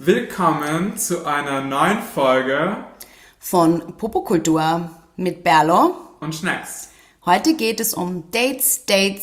Willkommen zu einer neuen Folge von Popokultur mit Berlo und Schnecks. Heute geht es um Dates.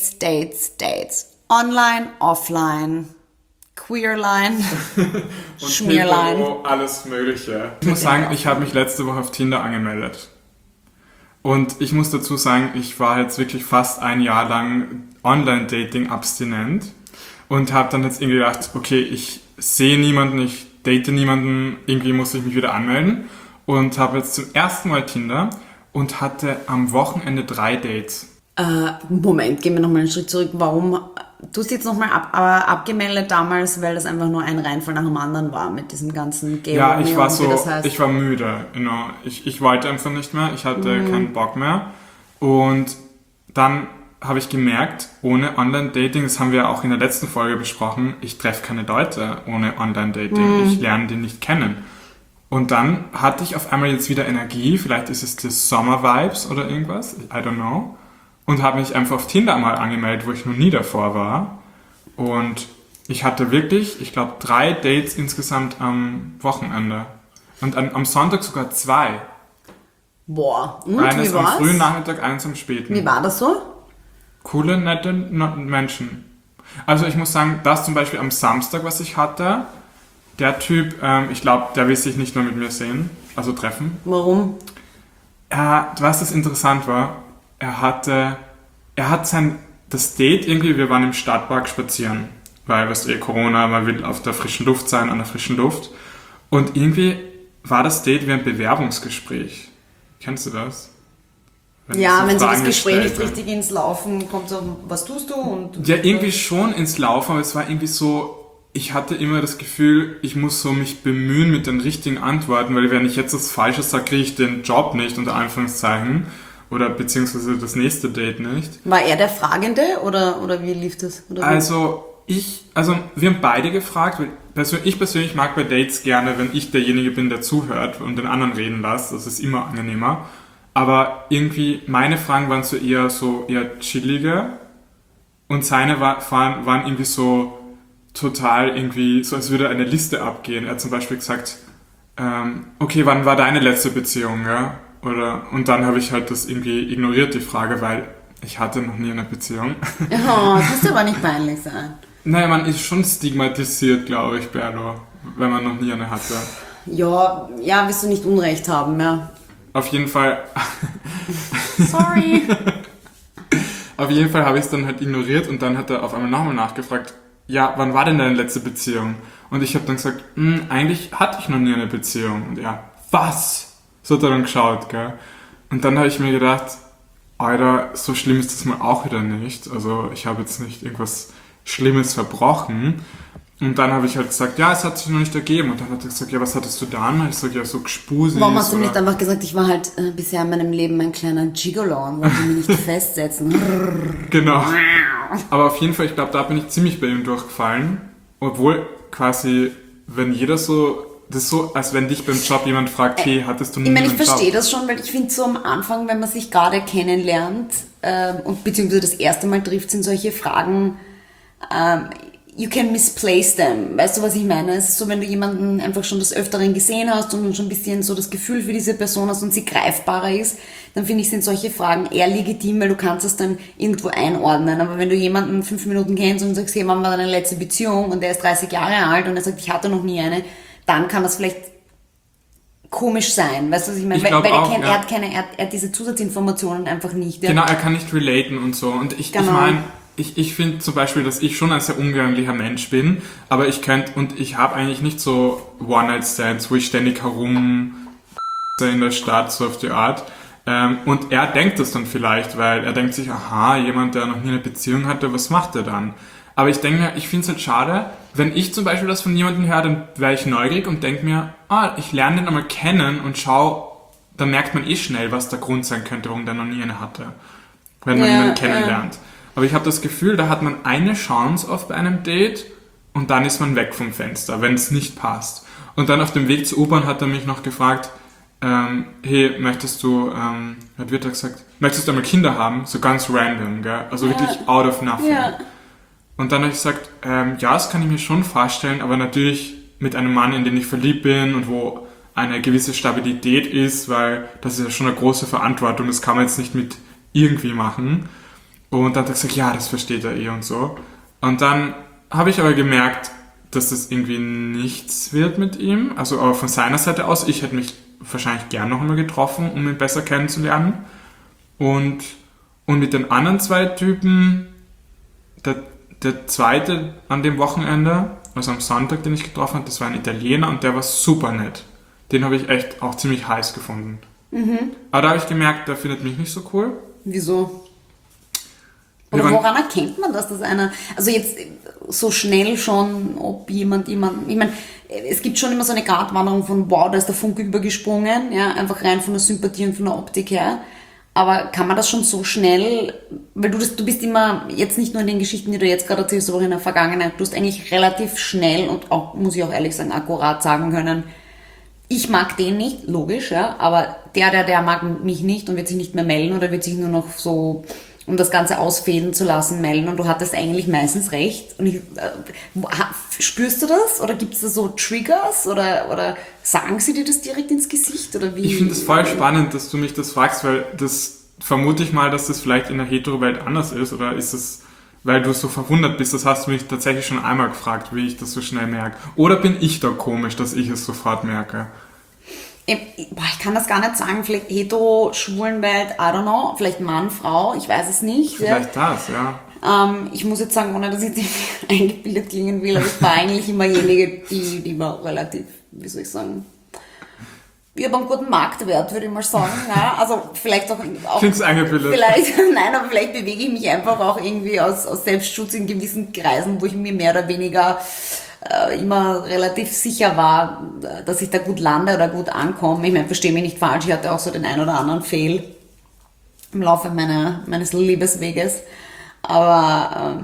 Online, offline, Queerline, und Schmierline. Hetero, alles Mögliche. Ich muss sagen, ich habe mich letzte Woche auf Tinder angemeldet. Und ich muss dazu sagen, ich war jetzt wirklich fast ein Jahr lang Online-Dating abstinent und habe dann jetzt irgendwie gedacht, okay, ich sehe niemanden, ich date niemanden, irgendwie muss ich mich wieder anmelden und habe jetzt zum ersten Mal Tinder und hatte am Wochenende 3 Dates. Moment, gehen wir nochmal einen Schritt zurück. Warum? Du hast jetzt nochmal abgemeldet damals, weil das einfach nur ein Reinfall nach dem anderen war mit diesem ganzen Game. Ja, ich war so, das heißt. ich war müde, genau. Ich wollte einfach nicht mehr, ich hatte keinen Bock mehr. Und dann habe ich gemerkt, ohne Online-Dating, das haben wir auch in der letzten Folge besprochen, ich treffe keine Leute ohne Online-Dating. Ich lerne die nicht kennen. Und dann hatte ich auf einmal jetzt wieder Energie, vielleicht ist es das Sommer-Vibes oder irgendwas, I don't know. Und habe mich einfach auf Tinder mal angemeldet, wo ich noch nie davor war. Und ich hatte wirklich, ich glaube, 3 Dates insgesamt am Wochenende. Und am Sonntag sogar 2. Boah, und Eines wie am war's? frühen Nachmittag, eines am späten. Wie war das so? Coole, nette Menschen. Also ich muss sagen, das zum Beispiel am Samstag, was ich hatte, der Typ, ich glaube, der will sich nicht nur mit mir sehen, also treffen. Warum? Was das interessant war, er hat das Date irgendwie, wir waren im Stadtpark spazieren, weil, weißt du, Corona, man will auf der frischen Luft sein, an der frischen Luft. Und irgendwie war das Date wie ein Bewerbungsgespräch. Kennst du das? Wenn so das Gespräch nicht richtig ins Laufen kommt, so, was tust du? Und ja, irgendwie schon ins Laufen, aber es war irgendwie so, ich hatte immer das Gefühl, ich muss so mich bemühen mit den richtigen Antworten, weil wenn ich jetzt das Falsche sage, kriege ich den Job nicht, unter Anführungszeichen, oder beziehungsweise das nächste Date nicht. War er der Fragende oder wie lief das? Oder Also wir haben beide gefragt, weil ich persönlich mag bei Dates gerne, wenn ich derjenige bin, der zuhört und den anderen reden lässt, das ist immer angenehmer. Aber irgendwie, meine Fragen waren so eher chillige und seine waren irgendwie so total irgendwie, so als würde eine Liste abgehen. Er hat zum Beispiel gesagt, okay, wann war deine letzte Beziehung, ja? Und dann habe ich halt das irgendwie ignoriert, die Frage, weil ich hatte noch nie eine Beziehung. Oh, das muss aber nicht peinlich sein. Naja, man ist schon stigmatisiert, glaube ich, Berlo, wenn man noch nie eine hatte. Ja, wirst du nicht Unrecht haben, ja. Auf jeden Fall. Sorry. Auf jeden Fall habe ich es dann halt ignoriert und dann hat er auf einmal nochmal nachgefragt, ja, wann war denn deine letzte Beziehung? Und ich habe dann gesagt, eigentlich hatte ich noch nie eine Beziehung. Und er, was? So hat er dann geschaut, gell? Und dann habe ich mir gedacht, Alter, so schlimm ist das mal auch wieder nicht. Also ich habe jetzt nicht irgendwas Schlimmes verbrochen. Und dann habe ich halt gesagt, ja, es hat sich noch nicht ergeben. Und dann hat er gesagt, ja, was hattest du da an? Ich sage, ja, so Gespusi. Warum hast du nicht einfach gesagt, ich war halt bisher in meinem Leben ein kleiner Gigolo und wollte mich nicht festsetzen. Genau. Aber auf jeden Fall, ich glaube, da bin ich ziemlich bei ihm durchgefallen. Obwohl quasi, wenn jeder so, das ist so, als wenn dich beim Job jemand fragt, hey, hattest du nie einen Job? Ich verstehe das schon, weil ich finde so am Anfang, wenn man sich gerade kennenlernt und beziehungsweise das erste Mal trifft, sind solche Fragen, you can misplace them. Weißt du, was ich meine? Es ist so, wenn du jemanden einfach schon des Öfteren gesehen hast und schon ein bisschen so das Gefühl für diese Person hast und sie greifbarer ist, dann finde ich, sind solche Fragen eher legitim, weil du kannst es dann irgendwo einordnen. Aber wenn du jemanden 5 Minuten kennst und sagst, hey, wann war deine letzte Beziehung und der ist 30 Jahre alt und er sagt, ich hatte noch nie eine, dann kann das vielleicht komisch sein. Weißt du, was ich meine? Weil er hat diese Zusatzinformationen einfach nicht. Genau, er kann nicht relaten und so. Und ich meine, ich finde zum Beispiel, dass ich schon ein sehr umgänglicher Mensch bin, aber ich habe eigentlich nicht so One-Night-Stands, wo ich ständig herum in der Stadt, so auf die Art. Und er denkt das dann vielleicht, weil er denkt sich, aha, jemand, der noch nie eine Beziehung hatte, was macht er dann? Aber ich denke mir, ich finde es halt schade, wenn ich zum Beispiel das von jemandem höre, dann wäre ich neugierig und denke mir, ich lerne den einmal kennen und dann merkt man schnell, was der Grund sein könnte, warum der noch nie eine hatte, wenn man jemanden kennenlernt. Aber ich habe das Gefühl, da hat man eine Chance oft bei einem Date und dann ist man weg vom Fenster, wenn es nicht passt. Und dann auf dem Weg zur U-Bahn hat er mich noch gefragt, hey, möchtest du einmal Kinder haben? So ganz random, gell? Also wirklich out of nothing. Ja. Und dann habe ich gesagt, ja, das kann ich mir schon vorstellen, aber natürlich mit einem Mann, in den ich verliebt bin und wo eine gewisse Stabilität ist, weil das ist ja schon eine große Verantwortung, das kann man jetzt nicht mit irgendwie machen. Und dann hat er gesagt, ja, das versteht er eh und so. Und dann habe ich aber gemerkt, dass das irgendwie nichts wird mit ihm. Also aber von seiner Seite aus, ich hätte mich wahrscheinlich gern noch einmal getroffen, um ihn besser kennenzulernen. Und mit den anderen 2 Typen, der zweite an dem Wochenende, also am Sonntag, den ich getroffen habe, das war ein Italiener und der war super nett. Den habe ich echt auch ziemlich heiß gefunden. Aber da habe ich gemerkt, der findet mich nicht so cool. Wieso? Oder woran erkennt man das einer, also jetzt so schnell schon, ob jemand, ich meine, es gibt schon immer so eine Gratwanderung von, wow, da ist der Funke übergesprungen, ja, einfach rein von der Sympathie und von der Optik her. Aber kann man das schon so schnell, weil du bist immer, jetzt nicht nur in den Geschichten, die du jetzt gerade erzählst, aber auch in der Vergangenheit, du hast eigentlich relativ schnell und auch, muss ich auch ehrlich sagen, akkurat sagen können, ich mag den nicht, logisch, ja, aber der mag mich nicht und wird sich nicht mehr melden oder wird sich nur noch so, um das Ganze ausfäden zu lassen, melden und du hattest eigentlich meistens recht. Und spürst du das? Oder gibt es da so Triggers? Oder sagen sie dir das direkt ins Gesicht? Oder wie? Ich finde es voll spannend, dass du mich das fragst, weil das vermute ich mal, dass das vielleicht in der Hetero-Welt anders ist. Oder ist es, weil du so verwundert bist, das hast du mich tatsächlich schon einmal gefragt, wie ich das so schnell merke. Oder bin ich da komisch, dass ich es sofort merke? Ich kann das gar nicht sagen, vielleicht hetero-Schwulenwelt, I don't know, vielleicht Mann, Frau, ich weiß es nicht. Vielleicht ja. Das, ja. Ich muss jetzt sagen, ohne dass ich eingebildet klingen will, aber ich war eigentlich immer diejenige, die war relativ, wie soll ich sagen, ich habe einen guten Marktwert, würde ich mal sagen. Ja, also vielleicht auch Klingt eingebildet. Nein, aber vielleicht bewege ich mich einfach auch irgendwie aus Selbstschutz in gewissen Kreisen, wo ich mir mehr oder weniger immer relativ sicher war, dass ich da gut lande oder gut ankomme. Ich meine, verstehe mich nicht falsch, ich hatte auch so den ein oder anderen Fail im Laufe meines Liebesweges. Aber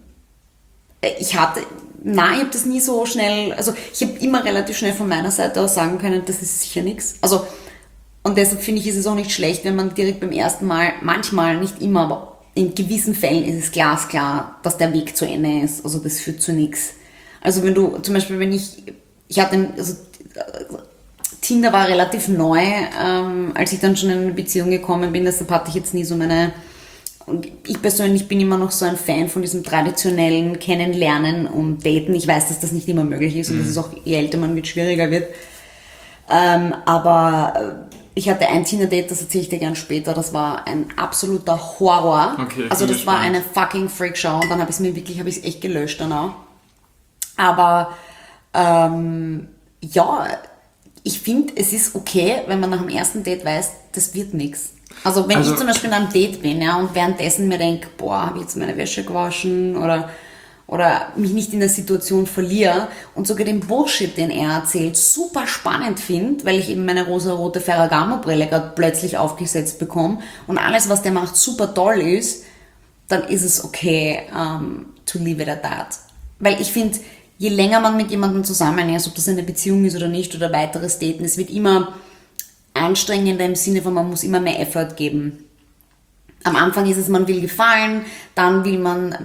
ich habe das nie so schnell, also ich habe immer relativ schnell von meiner Seite aus sagen können, das ist sicher nichts. Also, und deshalb finde ich, ist es auch nicht schlecht, wenn man direkt beim ersten Mal, manchmal, nicht immer, aber in gewissen Fällen ist es glasklar, dass der Weg zu Ende ist. Also das führt zu nichts. Also wenn du, zum Beispiel, Tinder war relativ neu, als ich dann schon in eine Beziehung gekommen bin, deshalb hatte ich jetzt nie so und ich persönlich bin immer noch so ein Fan von diesem traditionellen Kennenlernen und Daten. Ich weiß, dass das nicht immer möglich ist und dass es auch, je älter man wird, schwieriger wird. Aber ich hatte ein Tinder-Date, das erzähle ich dir gern später, das war ein absoluter Horror. Okay, also das war eine fucking Freakshow und dann habe ich es echt gelöscht danach. Aber ich finde, es ist okay, wenn man nach dem ersten Date weiß, das wird nichts. Also wenn ich zum Beispiel an einem Date bin, ja, und währenddessen mir denke, boah, habe ich jetzt meine Wäsche gewaschen oder mich nicht in der Situation verliere und sogar den Bullshit, den er erzählt, super spannend finde, weil ich eben meine rosa-rote Ferragamo-Brille gerade plötzlich aufgesetzt bekomme und alles, was der macht, super toll ist, dann ist es okay, to leave it at that. Weil ich finde, je länger man mit jemandem zusammen ist, ob das eine Beziehung ist oder nicht oder weiteres Daten, es wird immer anstrengender im Sinne von, man muss immer mehr Effort geben. Am Anfang ist es, man will gefallen, dann will man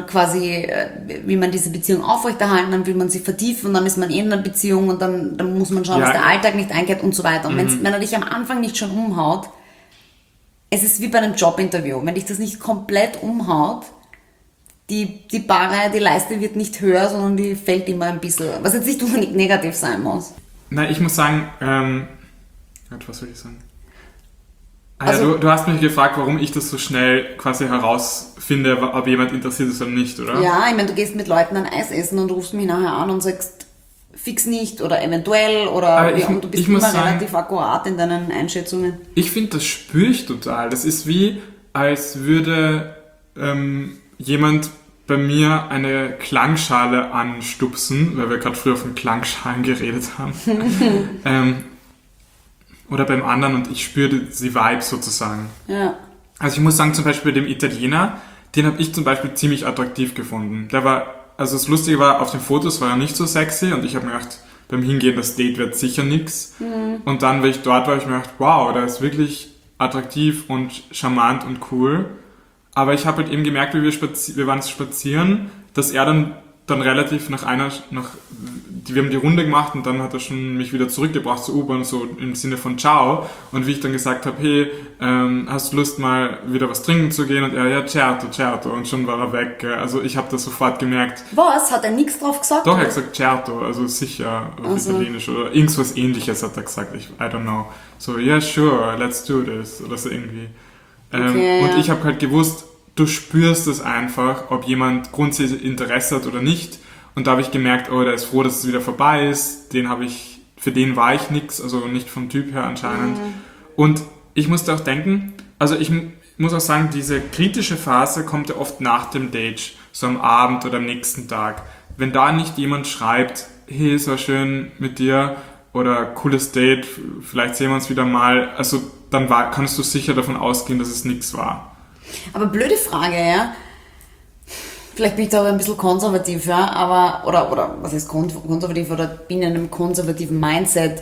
diese Beziehung aufrechterhalten, dann will man sie vertiefen und dann ist man in einer Beziehung und dann muss man schauen, dass der Alltag nicht einkehrt und so weiter. Und wenn er dich am Anfang nicht schon umhaut, es ist wie bei einem Jobinterview, wenn dich das nicht komplett umhaut, die Barre, die Leiste wird nicht höher, sondern die fällt immer ein bisschen, was jetzt nicht unbedingt negativ sein muss. Nein, ich muss sagen, was soll ich sagen? Also, du hast mich gefragt, warum ich das so schnell quasi herausfinde, ob jemand interessiert ist oder nicht, oder? Ja, ich meine, du gehst mit Leuten ein Eis essen und rufst mich nachher an und sagst, fix nicht oder eventuell oder und du bist immer relativ akkurat in deinen Einschätzungen. Ich finde, das spüre ich total. Das ist wie, als würde jemand bei mir eine Klangschale anstupsen, weil wir gerade früher von Klangschalen geredet haben. Oder beim anderen und ich spüre die Vibes sozusagen. Ja. Also ich muss sagen, zum Beispiel bei dem Italiener, den habe ich zum Beispiel ziemlich attraktiv gefunden. Also das Lustige war, auf den Fotos war er nicht so sexy und ich habe mir gedacht, beim Hingehen, das Date wird sicher nix. Und dann, weil ich dort war, habe ich mir gedacht, wow, der ist wirklich attraktiv und charmant und cool. Aber ich habe halt eben gemerkt, wir waren spazieren, dass er dann relativ nach wir haben die Runde gemacht und dann hat er schon mich wieder zurückgebracht zur U-Bahn, so im Sinne von Ciao. Und wie ich dann gesagt habe, hey, hast du Lust mal wieder was trinken zu gehen? Und er, ja, certo. Und schon war er weg. Also ich habe das sofort gemerkt. Was? Hat er nichts drauf gesagt? Doch, er hat gesagt certo, also sicher auf Italienisch oder irgendwas Ähnliches hat er gesagt. I don't know. So, yeah, sure, let's do this. Oder so irgendwie. Und ich habe halt gewusst, du spürst es einfach, ob jemand grundsätzlich Interesse hat oder nicht. Und da habe ich gemerkt, oh, der ist froh, dass es wieder vorbei ist. Für den war ich nix, also nicht vom Typ her anscheinend. Und ich musste auch denken, also ich muss auch sagen, diese kritische Phase kommt ja oft nach dem Date, so am Abend oder am nächsten Tag. Wenn da nicht jemand schreibt, hey, es war schön mit dir oder cooles Date, vielleicht sehen wir uns wieder mal, also dann kannst du sicher davon ausgehen, dass es nichts war. Aber blöde Frage, ja. Vielleicht bin ich da aber ein bisschen konservativ, ja, aber, oder was heißt konservativ, oder bin in einem konservativen Mindset.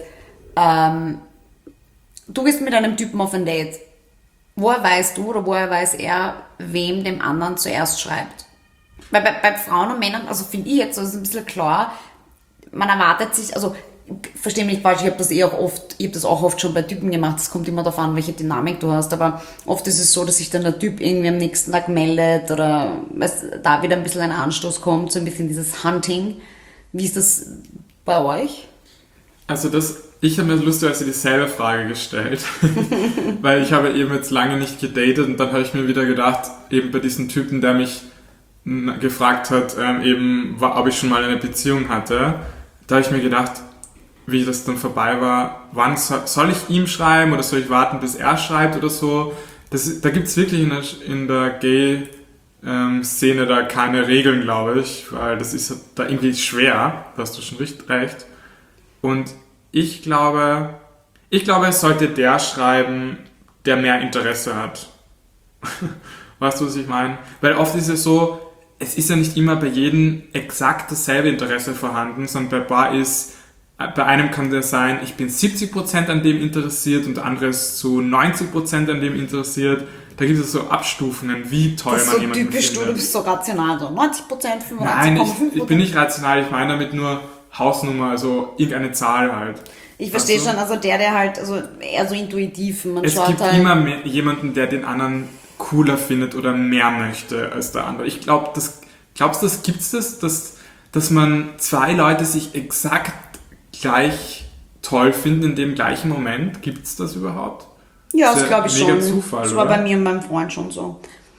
Du gehst mit einem Typen auf ein Date. Woher weißt du oder woher weiß er, wem dem anderen zuerst schreibt? Weil bei Frauen und Männern, also finde ich jetzt, das ist ein bisschen klar, man erwartet sich, also verstehe mich nicht falsch, ich habe das auch oft schon bei Typen gemacht, es kommt immer darauf an, welche Dynamik du hast, aber oft ist es so, dass sich dann der Typ irgendwie am nächsten Tag meldet oder da wieder ein bisschen ein Anstoß kommt, so ein bisschen dieses Hunting. Wie ist das bei euch? Also ich habe mir lustigerweise dieselbe Frage gestellt, weil ich habe eben jetzt lange nicht gedatet und dann habe ich mir wieder gedacht, eben bei diesem Typen, der mich gefragt hat, ob ich schon mal eine Beziehung hatte, da habe ich mir gedacht, wie das dann vorbei war, wann soll ich ihm schreiben oder soll ich warten, bis er schreibt oder so. Da gibt es wirklich in der Gay-Szene da keine Regeln, glaube ich, weil das ist da irgendwie schwer, da hast du schon recht. Und ich glaube, es sollte der schreiben, der mehr Interesse hat. Weißt du, was ich meine? Weil oft ist es so, es ist ja nicht immer bei jedem exakt dasselbe Interesse vorhanden, sondern bei einem kann der sein, ich bin 70% an dem interessiert und der andere ist zu 90% an dem interessiert. Da gibt es so Abstufungen, wie toll man jemanden findet. Das ist so typisch, du bist so rational, so 90%, 95,5%. Nein, ich bin nicht rational, ich meine damit nur Hausnummer, also irgendeine Zahl halt. Ich verstehe schon, also der halt, also eher so intuitiv. Es gibt halt immer jemanden, der den anderen cooler findet oder mehr möchte als der andere. Ich glaube, glaubst du, gibt es dass man zwei Leute sich exakt gleich toll finden in dem gleichen Moment? Gibt es das überhaupt? Ja, das glaube ich schon. Zufall, das war bei mir und meinem Freund schon so.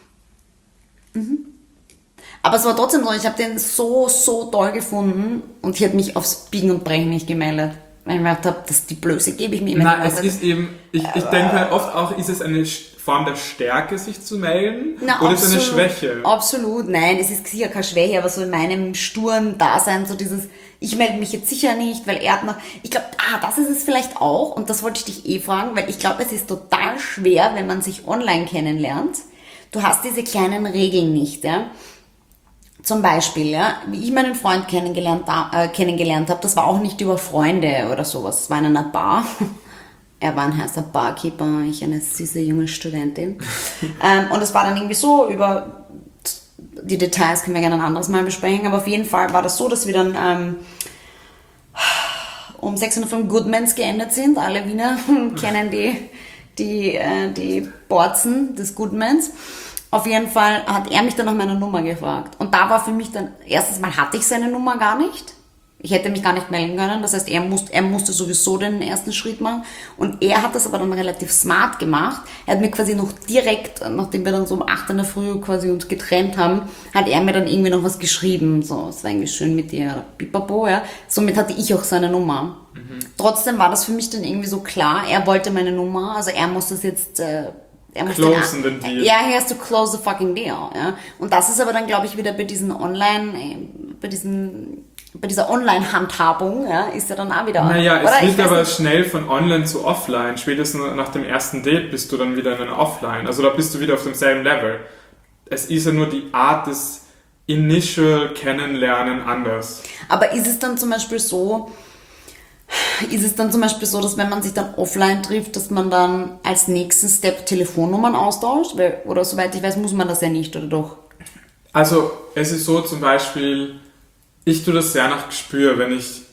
Aber es war trotzdem so, ich habe den so toll gefunden und ich hätte mich aufs Biegen und Brechen nicht gemeldet. Weil ich mir gedacht habe, die Blöße gebe ich mir immer. Nein, es ist eben, ich denke halt oft auch, ist es eine Form der Stärke, sich zu melden? Oder ist es eine Schwäche? Absolut, nein, es ist sicher keine Schwäche, aber so in meinem sturen Dasein, so dieses, ich melde mich jetzt sicher nicht, weil er hat noch, ich glaube, das ist es vielleicht auch, und das wollte ich dich fragen, weil ich glaube, es ist total schwer, wenn man sich online kennenlernt. Du hast diese kleinen Regeln nicht, ja. Zum Beispiel, ja, wie ich meinen Freund kennengelernt habe, das war auch nicht über Freunde oder sowas, es war in einer Bar. Er war ein heißer Barkeeper, ich eine süße junge Studentin. Und es war dann irgendwie so, über die Details können wir gerne ein anderes Mal besprechen, aber auf jeden Fall war das so, dass wir dann um 6:05 Uhr Goodmans geendet sind. Alle Wiener kennen die Borzen des Goodmans. Auf jeden Fall hat er mich dann nach meiner Nummer gefragt. Und da war für mich dann, erstens mal hatte ich seine Nummer gar nicht. Ich hätte mich gar nicht melden können. Das heißt, er musste sowieso den ersten Schritt machen. Und er hat das aber dann relativ smart gemacht. Er hat mir quasi noch direkt, nachdem wir dann so um 8 in der Früh quasi uns getrennt haben, hat er mir dann irgendwie noch was geschrieben. So, es war irgendwie schön mit dir, pipapo, ja. Somit hatte ich auch seine Nummer. Trotzdem war das für mich dann irgendwie so klar, er wollte meine Nummer. Also er muss das jetzt... Closen den Deal. Ja, he has to close the fucking deal. Ja. Und das ist aber dann, glaube ich, wieder bei dieser Online-Handhabung, ja, ist ja dann auch wieder... Naja, es wird aber schnell von online zu offline. Spätestens nach dem ersten Date bist du dann wieder in einer Offline. Also da bist du wieder auf demselben Level. Es ist ja nur die Art des Initial Kennenlernen anders. Aber ist es dann zum Beispiel so, dass wenn man sich dann offline trifft, dass man dann als nächsten Step Telefonnummern austauscht? Oder soweit ich weiß, muss man das ja nicht, oder doch? Also es ist so zum Beispiel, ich tue das sehr nach Gespür, wenn ich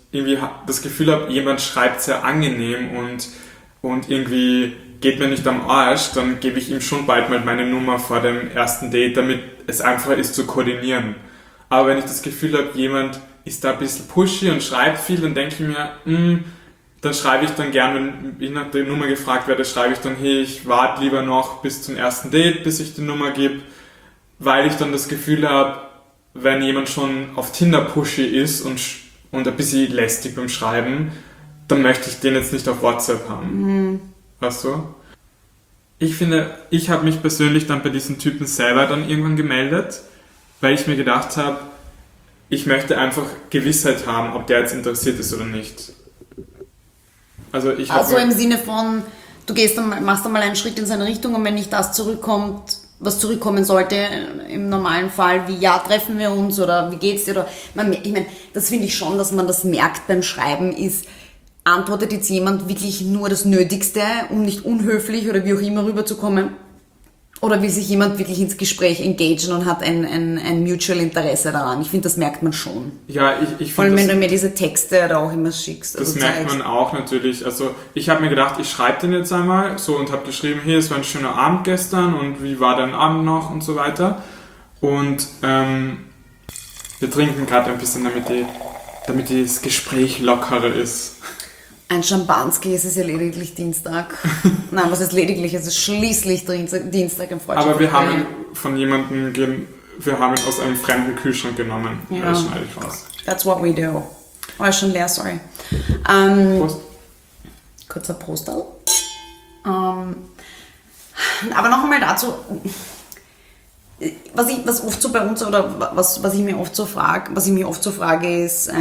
irgendwie das Gefühl habe, jemand schreibt sehr angenehm und irgendwie geht mir nicht am Arsch, dann gebe ich ihm schon bald mal meine Nummer vor dem ersten Date, damit es einfacher ist zu koordinieren. Aber wenn ich das Gefühl habe, jemand ist da ein bisschen pushy und schreibt viel, dann denke ich mir, dann schreibe ich dann gern, wenn ich nach der Nummer gefragt werde, schreibe ich dann, hey, ich warte lieber noch bis zum ersten Date, bis ich die Nummer gebe, weil ich dann das Gefühl habe, wenn jemand schon auf Tinder pushy ist und ein bisschen lästig beim Schreiben, dann möchte ich den jetzt nicht auf WhatsApp haben. Weißt du? Ich finde, ich habe mich persönlich dann bei diesen Typen selber dann irgendwann gemeldet, weil ich mir gedacht habe, ich möchte einfach Gewissheit haben, ob der jetzt interessiert ist oder nicht. Also im Sinne von, machst dann mal einen Schritt in seine Richtung und wenn nicht das zurückkommt, was zurückkommen sollte, im normalen Fall, wie ja, treffen wir uns oder wie geht's dir? Oder, ich meine, das finde ich schon, dass man das merkt beim Schreiben, ist, antwortet jetzt jemand wirklich nur das Nötigste, um nicht unhöflich oder wie auch immer rüberzukommen? Oder will sich jemand wirklich ins Gespräch engagieren und hat ein Mutual Interesse daran? Ich finde, das merkt man schon. Ja, ich vor allem, wenn du mir diese Texte da auch immer schickst. Das merkt man auch natürlich. Also ich habe mir gedacht, ich schreibe den jetzt einmal so und habe geschrieben, hey, es war ein schöner Abend gestern und wie war dein Abend noch und so weiter. Und wir trinken gerade ein bisschen, damit das Gespräch lockerer ist. Ein Schampanski, es ist ja lediglich Dienstag. Nein, was ist lediglich? Es ist schließlich Dienstag im Freundschaftsgespräch. Aber wir haben ihn von jemandem, wir haben ihn aus einem fremden Kühlschrank genommen. Ja, das schneide ich raus. That's what we do. Oh, ist schon leer, sorry. Prost. Kurzer Prostal. Aber noch einmal dazu, was oft so bei uns, oder was ich mir oft so frage, ist,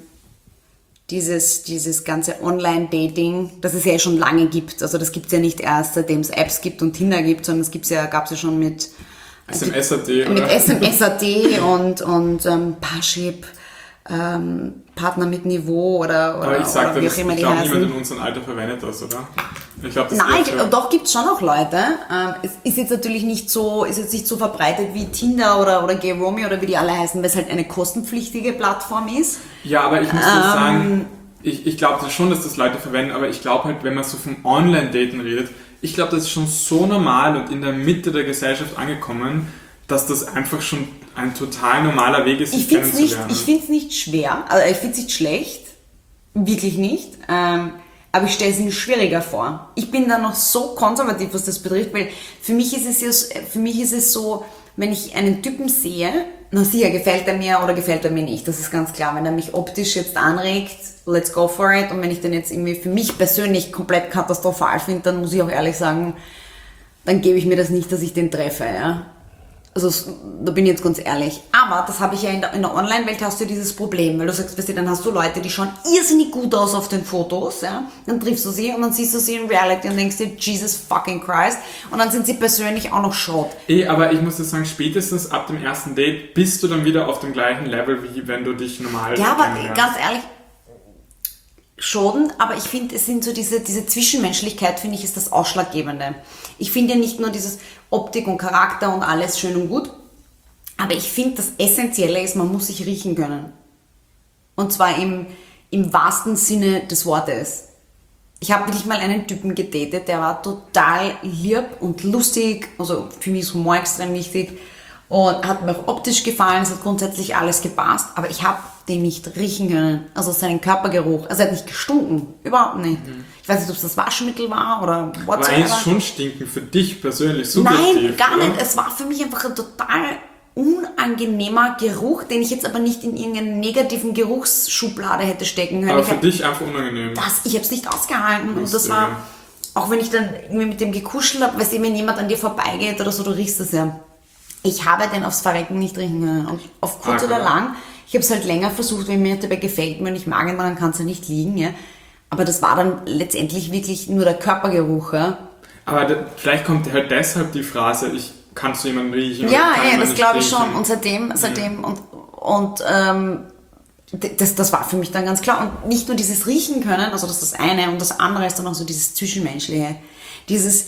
dieses ganze Online-Dating, das es ja schon lange gibt. Also das gibt es ja nicht erst, seitdem es Apps gibt und Tinder gibt, sondern es gab es ja schon mit SMS.at mit SMS.at und Parship, Partner mit Niveau oder ich sag oder wie auch immer die heißen. Ich glaube, niemand in unserem Alter verwendet das, oder? Ich glaub, Nein, doch gibt es schon auch Leute. Es ist jetzt natürlich nicht so verbreitet wie Tinder oder Gay Romeo oder wie die alle heißen, weil es halt eine kostenpflichtige Plattform ist. Ja, aber ich muss sagen, ich glaube schon, dass das Leute verwenden, aber ich glaube halt, wenn man so vom Online-Daten redet, ich glaube, das ist schon so normal und in der Mitte der Gesellschaft angekommen, dass das einfach schon ein total normaler Weg ist, sich kennenzulernen. Ich finde es nicht schwer, also ich finde es nicht schlecht, wirklich nicht, aber ich stelle es mir schwieriger vor. Ich bin da noch so konservativ, was das betrifft, weil für mich ist es so, wenn ich einen Typen sehe, na sicher, gefällt er mir oder gefällt er mir nicht, das ist ganz klar. Wenn er mich optisch jetzt anregt, let's go for it. Und wenn ich den jetzt irgendwie für mich persönlich komplett katastrophal finde, dann muss ich auch ehrlich sagen, dann gebe ich mir das nicht, dass ich den treffe, ja. Also da bin ich jetzt ganz ehrlich. Aber das habe ich ja in der Online-Welt hast du ja dieses Problem, weil du sagst, weißt du, dann hast du Leute, die schauen irrsinnig gut aus auf den Fotos, ja. Dann triffst du sie und dann siehst du sie in Reality und denkst dir, Jesus fucking Christ. Und dann sind sie persönlich auch noch Schrott. Aber ich muss dir sagen, spätestens ab dem ersten Date bist du dann wieder auf dem gleichen Level, wie wenn du dich normal ja, aber ganz ehrlich, schon, aber ich finde, es sind so diese Zwischenmenschlichkeit, finde ich, ist das Ausschlaggebende. Ich finde ja nicht nur dieses Optik und Charakter und alles schön und gut, aber ich finde, das Essentielle ist, man muss sich riechen können. Und zwar im wahrsten Sinne des Wortes. Ich habe wirklich mal einen Typen gedatet, der war total lieb und lustig, also für mich ist Humor extrem wichtig und hat mir auch optisch gefallen, es hat grundsätzlich alles gepasst, aber ich habe den nicht riechen können, also seinen Körpergeruch, also er hat nicht gestunken, überhaupt nicht. Ich weiß nicht, ob es das Waschmittel war oder whatsoever. War es schon stinken für dich persönlich, subjektiv? Nein, gar nicht, es war für mich einfach ein total unangenehmer Geruch, den ich jetzt aber nicht in irgendeine negativen Geruchsschublade hätte stecken können. Aber für dich einfach unangenehm? Ich habe es nicht ausgehalten und das war, auch wenn ich dann irgendwie mit dem gekuschelt habe, weißt du, wenn jemand an dir vorbeigeht oder so, du riechst das ja. Ich habe den aufs Verrecken nicht riechen können. Und auf kurz oder lang, ich habe es halt länger versucht, wenn mir dabei gefällt mir und ich mag ihn, dann kann es ja nicht liegen. Ja. Aber das war dann letztendlich wirklich nur der Körpergeruch. Ja. Aber vielleicht kommt halt deshalb die Phrase, kannst du jemanden riechen? Ja, das glaube ich schon. Und seitdem das war für mich dann ganz klar. Und nicht nur dieses Riechen können, also das ist das eine, und das andere ist dann auch so dieses Zwischenmenschliche. Dieses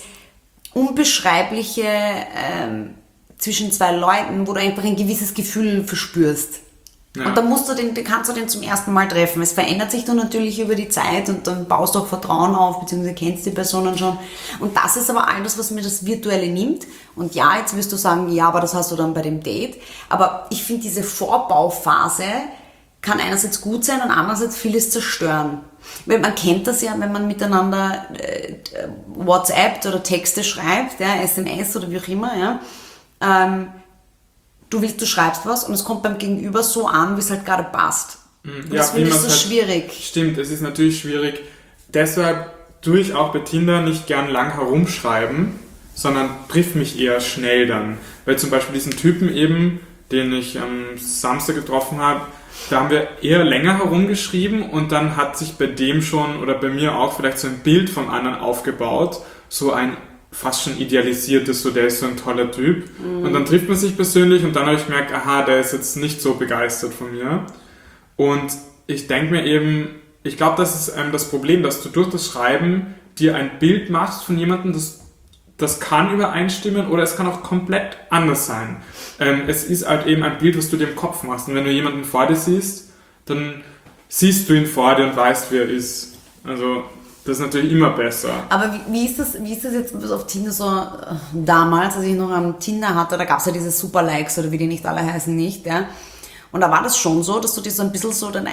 unbeschreibliche zwischen zwei Leuten, wo du einfach ein gewisses Gefühl verspürst. Ja. Und dann kannst du den zum ersten Mal treffen. Es verändert sich dann natürlich über die Zeit und dann baust du auch Vertrauen auf, beziehungsweise kennst die Personen schon. Und das ist aber alles, was mir das Virtuelle nimmt. Und ja, jetzt wirst du sagen, ja, aber das hast du dann bei dem Date. Aber ich finde, diese Vorbauphase kann einerseits gut sein und andererseits vieles zerstören. Weil man kennt das ja, wenn man miteinander WhatsApp oder Texte schreibt, ja, SMS oder wie auch immer, ja. Du schreibst was und es kommt beim Gegenüber so an, wie es halt gerade passt. Und das finde ich so schwierig. Stimmt, es ist natürlich schwierig. Deshalb tue ich auch bei Tinder nicht gern lang herumschreiben, sondern triff mich eher schnell dann. Weil zum Beispiel diesen Typen eben, den ich am Samstag getroffen habe, da haben wir eher länger herumgeschrieben und dann hat sich bei dem schon oder bei mir auch vielleicht so ein Bild vom anderen aufgebaut, so ein fast schon idealisiertes, so der ist so ein toller Typ. Und dann trifft man sich persönlich und dann habe ich gemerkt, aha, der ist jetzt nicht so begeistert von mir. Und ich denke mir eben, ich glaube, das ist das Problem, dass du durch das Schreiben dir ein Bild machst von jemandem, das kann übereinstimmen oder es kann auch komplett anders sein. Es ist halt eben ein Bild, was du dir im Kopf machst. Und wenn du jemanden vor dir siehst, dann siehst du ihn vor dir und weißt, wer er ist. Also das ist natürlich immer besser. Aber wie ist das jetzt auf Tinder so damals, als ich noch am Tinder hatte, da gab es ja diese Super-Likes oder wie die nicht alle heißen, nicht, ja. Und da war das schon so, dass du dir so ein bisschen so dein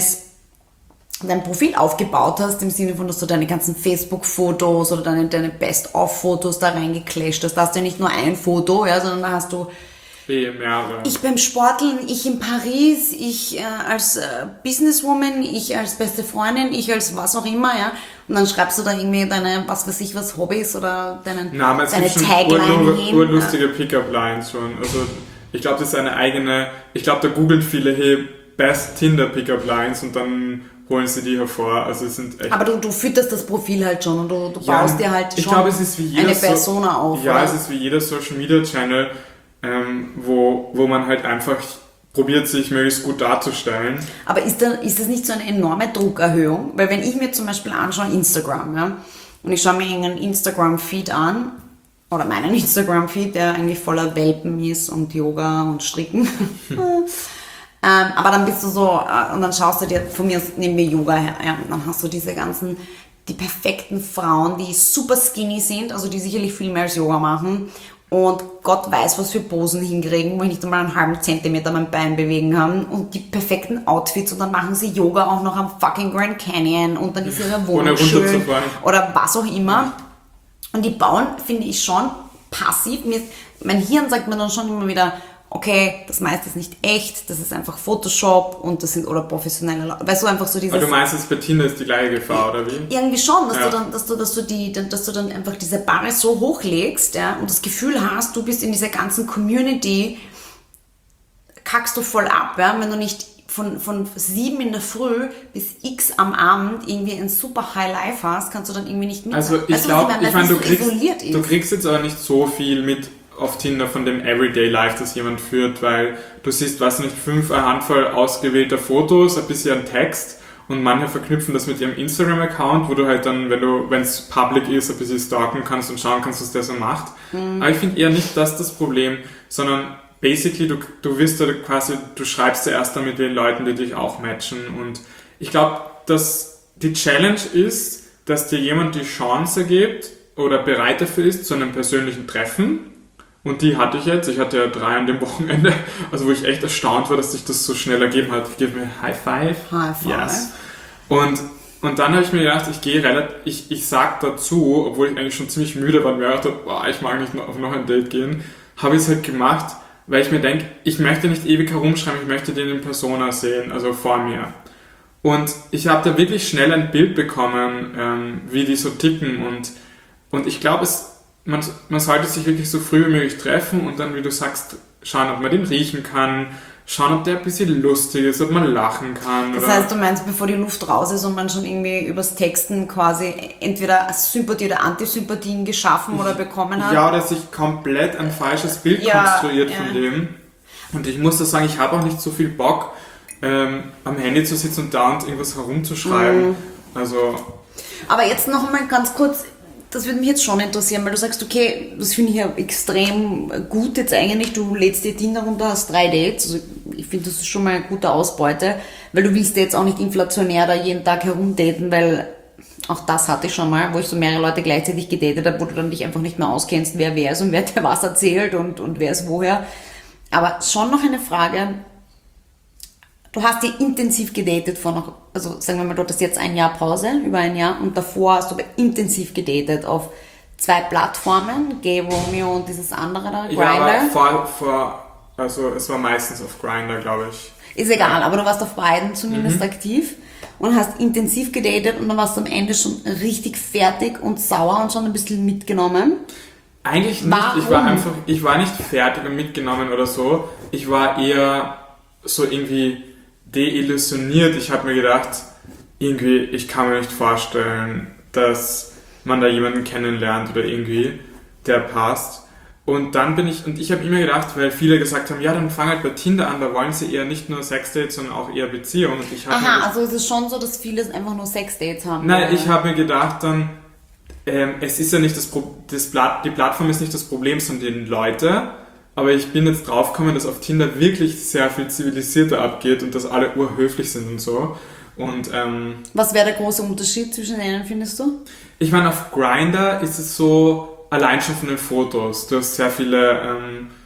Profil aufgebaut hast, im Sinne von, dass du deine ganzen Facebook-Fotos oder deine Best-of-Fotos da reingeclasht hast. Da hast du ja nicht nur ein Foto, ja, sondern da hast du mehrere. Ich beim Sporteln, ich in Paris, ich als Businesswoman, ich als beste Freundin, ich als was auch immer, ja. Und dann schreibst du da irgendwie deine, was weiß ich, was Hobbys oder deine Tagline hin. Urlustige Pickup-Lines schon. Also ich glaube, das ist eine eigene, ich glaube, da googeln viele, hey, Best Tinder Pickup-Lines und dann holen sie die hervor. Also es sind echt. Aber du fütterst das Profil halt schon und du baust dir halt schon eine Persona auf. Ja, oder? Es ist wie jeder Social-Media-Channel, wo man halt einfach probiert, sich möglichst gut darzustellen. Aber ist das nicht so eine enorme Druckerhöhung? Weil wenn ich mir zum Beispiel anschaue Instagram, ja, und ich schaue mir irgendeinen Instagram-Feed an, oder meinen Instagram-Feed, der eigentlich voller Welpen ist und Yoga und Stricken. Aber dann bist du so, und dann schaust du dir, von mir nehmen wir Yoga her, ja, und dann hast du die perfekten Frauen, die super skinny sind, also die sicherlich viel mehr als Yoga machen und Gott weiß, was für Posen hinkriegen, wo ich nicht einmal einen halben Zentimeter mein Bein bewegen kann und die perfekten Outfits und dann machen sie Yoga auch noch am fucking Grand Canyon und dann ist ihre Wohnung schön oder was auch immer. Und die bauen, finde ich, schon passiv. Mein Hirn sagt mir dann schon immer wieder, okay, das meiste ist nicht echt, das ist einfach Photoshop und das sind oder professionelle Leute. Weißt du, einfach so dieses. Aber du meinst, bei Tinder ist die gleiche Gefahr, oder wie? Irgendwie schon, dass du dann einfach diese Barre so hochlegst, ja, und das Gefühl hast, du bist in dieser ganzen Community, kackst du voll ab, ja, wenn du nicht von 7 in der Früh bis X am Abend irgendwie ein super High Life hast, kannst du dann irgendwie nicht mit. Also ich glaube, du kriegst jetzt aber nicht so viel mit auf Tinder von dem Everyday Life, das jemand führt, weil du siehst, weiß nicht, 5 Handvoll ausgewählter Fotos, ein bisschen Text und manche verknüpfen das mit ihrem Instagram-Account, wo du halt dann, wenn es public ist, ein bisschen stalken kannst und schauen kannst, was der so macht. Aber ich finde eher nicht das Problem, sondern basically, du wirst da quasi, du schreibst ja erst dann mit den Leuten, die dich auch matchen und ich glaube, dass die Challenge ist, dass dir jemand die Chance gibt oder bereit dafür ist zu einem persönlichen Treffen. Und die hatte ich jetzt. Ich hatte ja 3 an dem Wochenende, also wo ich echt erstaunt war, dass sich das so schnell ergeben hat. Ich gebe mir High Five. High Five. Yes. Und dann habe ich mir gedacht, ich sag dazu, obwohl ich eigentlich schon ziemlich müde war und mir gedacht habe, ich mag nicht auf noch ein Date gehen, habe ich es halt gemacht, weil ich mir denke, ich möchte nicht ewig herumschreiben, ich möchte den in Persona sehen, also vor mir. Und ich habe da wirklich schnell ein Bild bekommen, wie die so ticken und ich glaube, man sollte sich wirklich so früh wie möglich treffen und dann, wie du sagst, schauen, ob man den riechen kann, schauen, ob der ein bisschen lustig ist, ob man lachen kann. Das heißt, du meinst, bevor die Luft raus ist und man schon irgendwie übers Texten quasi entweder Sympathie oder Antisympathien geschaffen oder bekommen hat? Ja, oder sich komplett ein falsches Bild konstruiert von dem. Und ich muss da sagen, ich habe auch nicht so viel Bock, am Handy zu sitzen und da und irgendwas herumzuschreiben. Also. Aber jetzt noch mal ganz kurz, das würde mich jetzt schon interessieren, weil du sagst, okay, das finde ich ja extrem gut jetzt eigentlich, du lädst dir Tinder runter, hast 3 Dates, also ich finde, das ist schon mal eine gute Ausbeute, weil du willst ja jetzt auch nicht inflationär da jeden Tag herumdaten, weil auch das hatte ich schon mal, wo ich so mehrere Leute gleichzeitig gedatet habe, wo du dann dich einfach nicht mehr auskennst, wer ist und wer dir was erzählt und wer ist woher. Aber schon noch eine Frage, du hast dir intensiv gedatet also sagen wir mal, du hattest jetzt ein Jahr Pause, über ein Jahr, und davor hast du aber intensiv gedatet auf 2 Plattformen, Gay Romeo und dieses andere da, Grindr. Ja, aber also es war meistens auf Grindr, glaube ich. Ist egal, aber du warst auf beiden zumindest aktiv und hast intensiv gedatet und dann warst du am Ende schon richtig fertig und sauer und schon ein bisschen mitgenommen. Eigentlich nicht. Warum? Ich war nicht fertig und mitgenommen oder so. Ich war eher so irgendwie deillusioniert. Ich habe mir gedacht, irgendwie, ich kann mir nicht vorstellen, dass man da jemanden kennenlernt oder irgendwie, der passt. Und dann ich habe immer gedacht, weil viele gesagt haben, ja, dann fang halt bei Tinder an, da wollen sie eher nicht nur Sexdates, sondern auch eher Beziehungen. Also es ist schon so, dass viele einfach nur Sexdates haben. Nein, ich habe mir gedacht dann, es ist ja nicht die Plattform ist nicht das Problem, sondern die Leute. Aber ich bin jetzt draufgekommen, dass auf Tinder wirklich sehr viel zivilisierter abgeht und dass alle urhöflich sind und so. Und, was wäre der große Unterschied zwischen denen, findest du? Ich meine, auf Grindr ist es so, allein schon von den Fotos. Du hast sehr viele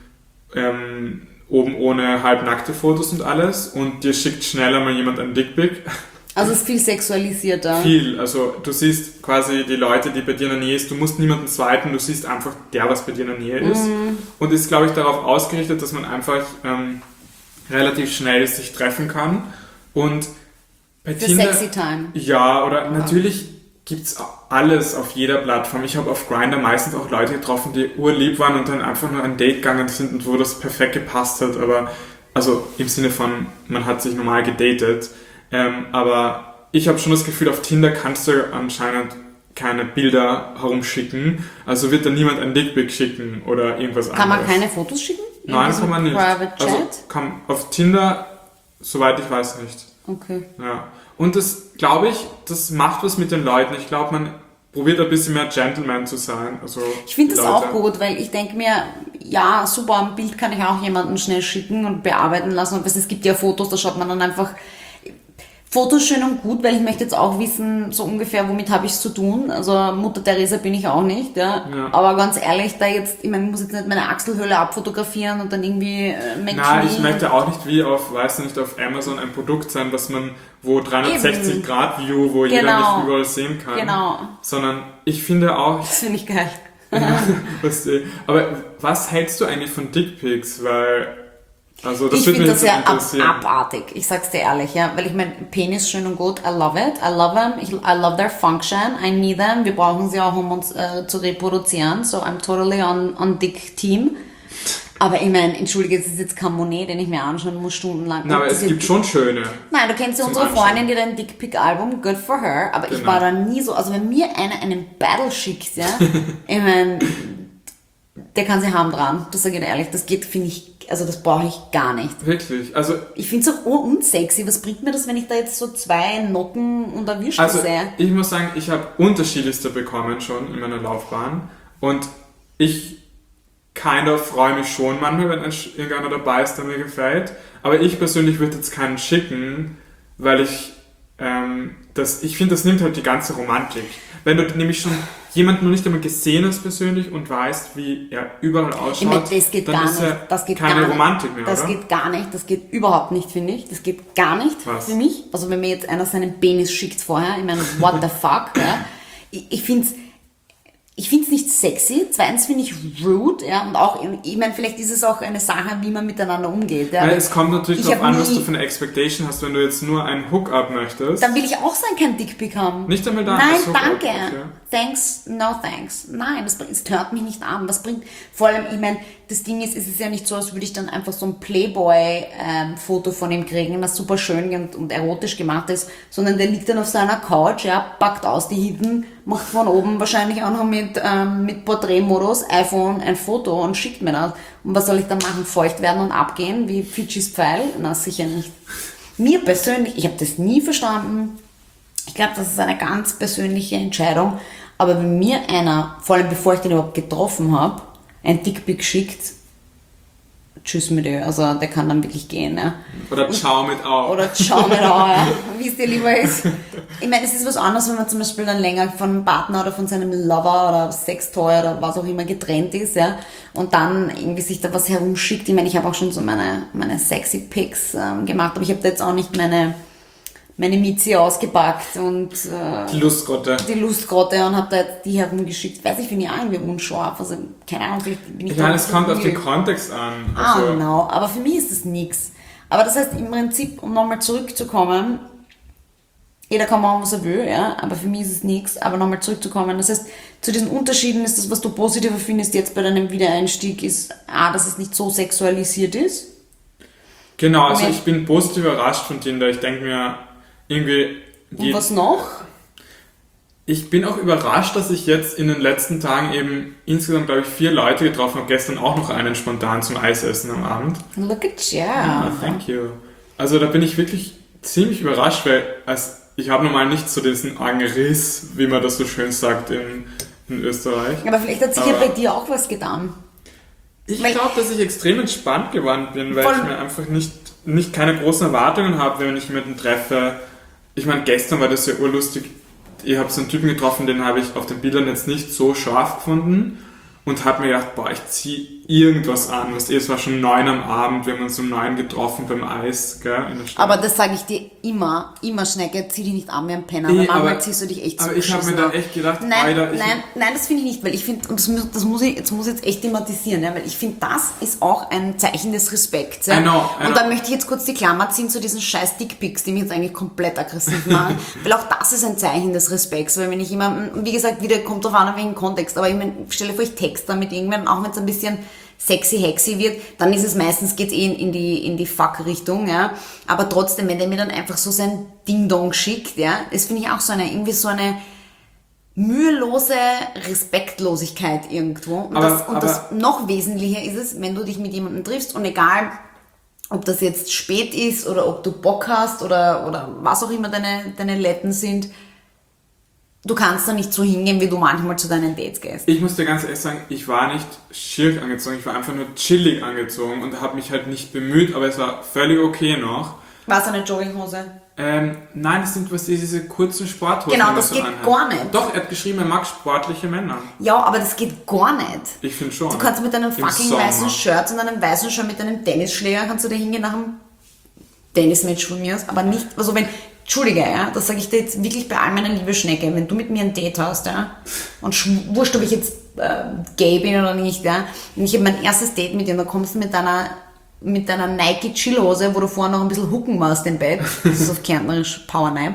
oben ohne halbnackte Fotos und alles und dir schickt schneller mal jemand ein Dickpic. Also es ist viel sexualisierter. Viel, also du siehst quasi die Leute, die bei dir in der Nähe ist, du musst niemanden zweiten, du siehst einfach der, was bei dir in der Nähe ist. Und ist, glaube ich, darauf ausgerichtet, dass man einfach relativ schnell sich treffen kann. Und bei Für Tinder, Sexy Time. ja, oder natürlich gibt's alles auf jeder Plattform. Ich habe auf Grindr meistens auch Leute getroffen, die urlieb waren und dann einfach nur ein Date gegangen sind und wo das perfekt gepasst hat. Aber, also im Sinne von, man hat sich normal gedatet. Aber ich habe schon das Gefühl, auf Tinder kannst du anscheinend keine Bilder herumschicken. Also wird da niemand ein Dickpic schicken oder irgendwas anderes. Kann man keine Fotos schicken? Nein, kann man nicht. Private Chat? Also auf Tinder, soweit ich weiß, nicht. Okay. Ja. Und das, glaube ich, das macht was mit den Leuten. Ich glaube, man probiert ein bisschen mehr Gentleman zu sein. Also ich finde das auch gut, weil ich denke mir, ja, super, ein Bild kann ich auch jemanden schnell schicken und bearbeiten lassen. Und es gibt ja Fotos, da schaut man dann einfach... Fotos schön und gut, weil ich möchte jetzt auch wissen, so ungefähr, womit habe ich es zu tun. Also Mutter Teresa bin ich auch nicht, ja. Aber ganz ehrlich, da jetzt, ich meine, ich muss jetzt nicht meine Achselhöhle abfotografieren und dann irgendwie Nein, ich möchte auch nicht wie auf Amazon ein Produkt sein, wo 360 Grad View, wo jeder mich überall sehen kann. Genau. Sondern ich finde auch... Das finde ich geil. Aber was hältst du eigentlich von Dickpics? Weil... Also das ich finde das ja abartig, ich sag's dir ehrlich, ja, weil ich mein, Penis schön und gut, I love it, I love them, I love their function, I need them, wir brauchen sie auch, um uns zu reproduzieren, so I'm totally on dick team. Aber ich meine, entschuldige, es ist jetzt kein Monet, den ich mir anschauen muss stundenlang. Na, aber es gibt schon schöne. Nein, du kennst ja unsere Freundin, die hat ein Dickpic-Album, good for her, aber ich war da nie so, also wenn mir einer einen Battle schickt, ja, ich meine, der kann sie haben dran, das sage ich dir ehrlich, das geht, finde ich, also das brauche ich gar nicht. Wirklich? Also ich finde es auch unsexy. Was bringt mir das, wenn ich da jetzt so 2 Nocken und Erwischte sehe? Ich muss sagen, ich habe unterschiedlichste bekommen schon in meiner Laufbahn und ich freue mich schon manchmal, wenn irgendeiner dabei ist, der mir gefällt, aber ich persönlich würde jetzt keinen schicken, weil ich finde, das nimmt halt die ganze Romantik. Wenn du nämlich schon jemanden noch nicht einmal gesehen hast persönlich und weißt, wie er überall ausschaut, dann ist ja keine Romantik mehr, das oder? Geht gar nicht, das geht überhaupt nicht, finde ich. Das geht gar nicht für mich. Also wenn mir jetzt einer seinen Penis schickt vorher, ich meine, what the fuck, ja? Ich finde es nicht sexy, zweitens finde ich rude, ja, und auch, ich meine, vielleicht ist es auch eine Sache, wie man miteinander umgeht. Ja. Ja, es kommt natürlich darauf an, was du für eine Expectation hast, wenn du jetzt nur einen Hookup möchtest. Dann will ich auch sein, kein Dickpic haben. Nicht einmal da. Nein, danke. Okay. Thanks, no thanks. Nein, das hört mich nicht an. Was bringt, vor allem, ich meine, das Ding ist, es ist ja nicht so, als würde ich dann einfach so ein Playboy-Foto von ihm kriegen, das super schön und erotisch gemacht ist, sondern der liegt dann auf seiner Couch, ja, packt aus die Hitten, macht von oben wahrscheinlich auch noch mit Porträtmodus, iPhone ein Foto und schickt mir das. Und was soll ich dann machen? Feucht werden und abgehen, wie Fidschis Pfeil? Na, sicher nicht. Mir persönlich, ich habe das nie verstanden. Ich glaube, das ist eine ganz persönliche Entscheidung. Aber wenn mir einer, vor allem bevor ich den überhaupt getroffen habe, ein Dickpick schickt, tschüss mit dir, also der kann dann wirklich gehen. Ja. Oder ciao mit Au. Oder ciao mit Au, ja, wie es dir lieber ist. Ich meine, es ist was anderes, wenn man zum Beispiel dann länger von einem Partner oder von seinem Lover oder Sextoy oder was auch immer getrennt ist, ja, und dann irgendwie sich da was herumschickt. Ich meine, ich habe auch schon so meine sexy Pics gemacht, aber ich habe da jetzt auch nicht meine Miezi ausgepackt und die Lustgrotte und habe da jetzt die herumgeschickt. Weiß ich, finde ich auch irgendwie unscharf. Also, keine Ahnung, vielleicht bin ich ja, es kommt auf den Kontext an. Also. Genau. Aber für mich ist das nichts. Aber das heißt, im Prinzip, um nochmal zurückzukommen, jeder kann machen, was er will, ja, aber für mich ist es nichts. Aber nochmal zurückzukommen, das heißt, zu diesen Unterschieden ist das, was du positiver findest jetzt bei deinem Wiedereinstieg, ist dass es nicht so sexualisiert ist. Genau, also ich bin positiv überrascht von Tinder. Ich denke mir, irgendwie... Und was noch? Ich bin auch überrascht, dass ich jetzt in den letzten Tagen eben insgesamt, glaube ich, 4 Leute getroffen habe. Gestern auch noch einen spontan zum Eisessen am Abend. Look at you. Ja, thank you. Also da bin ich wirklich ziemlich überrascht, weil ich habe normal nicht so diesen Riss, wie man das so schön sagt in Österreich. Aber vielleicht hat sich ja bei dir auch was getan. Ich glaube, dass ich extrem entspannt geworden bin, weil ich mir einfach nicht keine großen Erwartungen habe, wenn ich jemanden treffe. Ich meine, gestern war das ja urlustig. Ich habe so einen Typen getroffen, den habe ich auf den Bildern jetzt nicht so scharf gefunden und habe mir gedacht, ich ziehe irgendwas an. Es war schon 9 am Abend, wir haben uns um 9 getroffen beim Eis, gell, in der Stadt. Aber das sage ich dir immer, Schnecke, zieh dich nicht an wie ein Penner, weil manchmal ziehst du dich echt zu. Aber ich habe mir da echt gedacht, nein, das finde ich nicht, weil ich finde, und das muss ich jetzt echt thematisieren, ja, weil ich finde, das ist auch ein Zeichen des Respekts. Ja. I know. Und da möchte ich jetzt kurz die Klammer ziehen zu diesen scheiß Dickpics, die mich jetzt eigentlich komplett aggressiv machen, weil auch das ist ein Zeichen des Respekts, weil wenn ich immer, wie gesagt, wieder kommt drauf an, welchen Kontext, aber ich meine, stelle vor, ich texte dann mit irgendwann, auch wenn es ein bisschen sexy-hexy wird, dann ist es meistens, geht's in die Fuck-Richtung, ja. Aber trotzdem, wenn der mir dann einfach so sein Ding-Dong schickt, ja, das finde ich auch so eine mühelose Respektlosigkeit irgendwo. Und das noch wesentlicher ist es, wenn du dich mit jemandem triffst und egal, ob das jetzt spät ist oder ob du Bock hast oder was auch immer deine Letten sind, du kannst da nicht so hingehen, wie du manchmal zu deinen Dates gehst. Ich muss dir ganz ehrlich sagen, ich war nicht schick angezogen, ich war einfach nur chillig angezogen und habe mich halt nicht bemüht, aber es war völlig okay noch. War es eine Jogginghose? Nein, das sind diese kurzen Sporthosen. Genau, das geht gar nicht. Doch, er hat geschrieben, er mag sportliche Männer. Ja, aber das geht gar nicht. Ich finde schon. Du kannst mit deinem fucking weißen Shirt und einem weißen Shirt mit deinem Tennisschläger, kannst du da hingehen nach einem Tennismatch von mir aus, aber nicht, also wenn... Entschuldige, ja, das sage ich dir jetzt wirklich bei all meiner Liebe Schnecke, wenn du mit mir ein Date hast, ja, und wurscht, ob ich jetzt gay bin oder nicht, ja, und ich habe mein erstes Date mit dir und da kommst du mit deiner Nike Chillhose, wo du vorher noch ein bisschen hucken warst im Bett, das ist auf Kärntnerisch Powernap,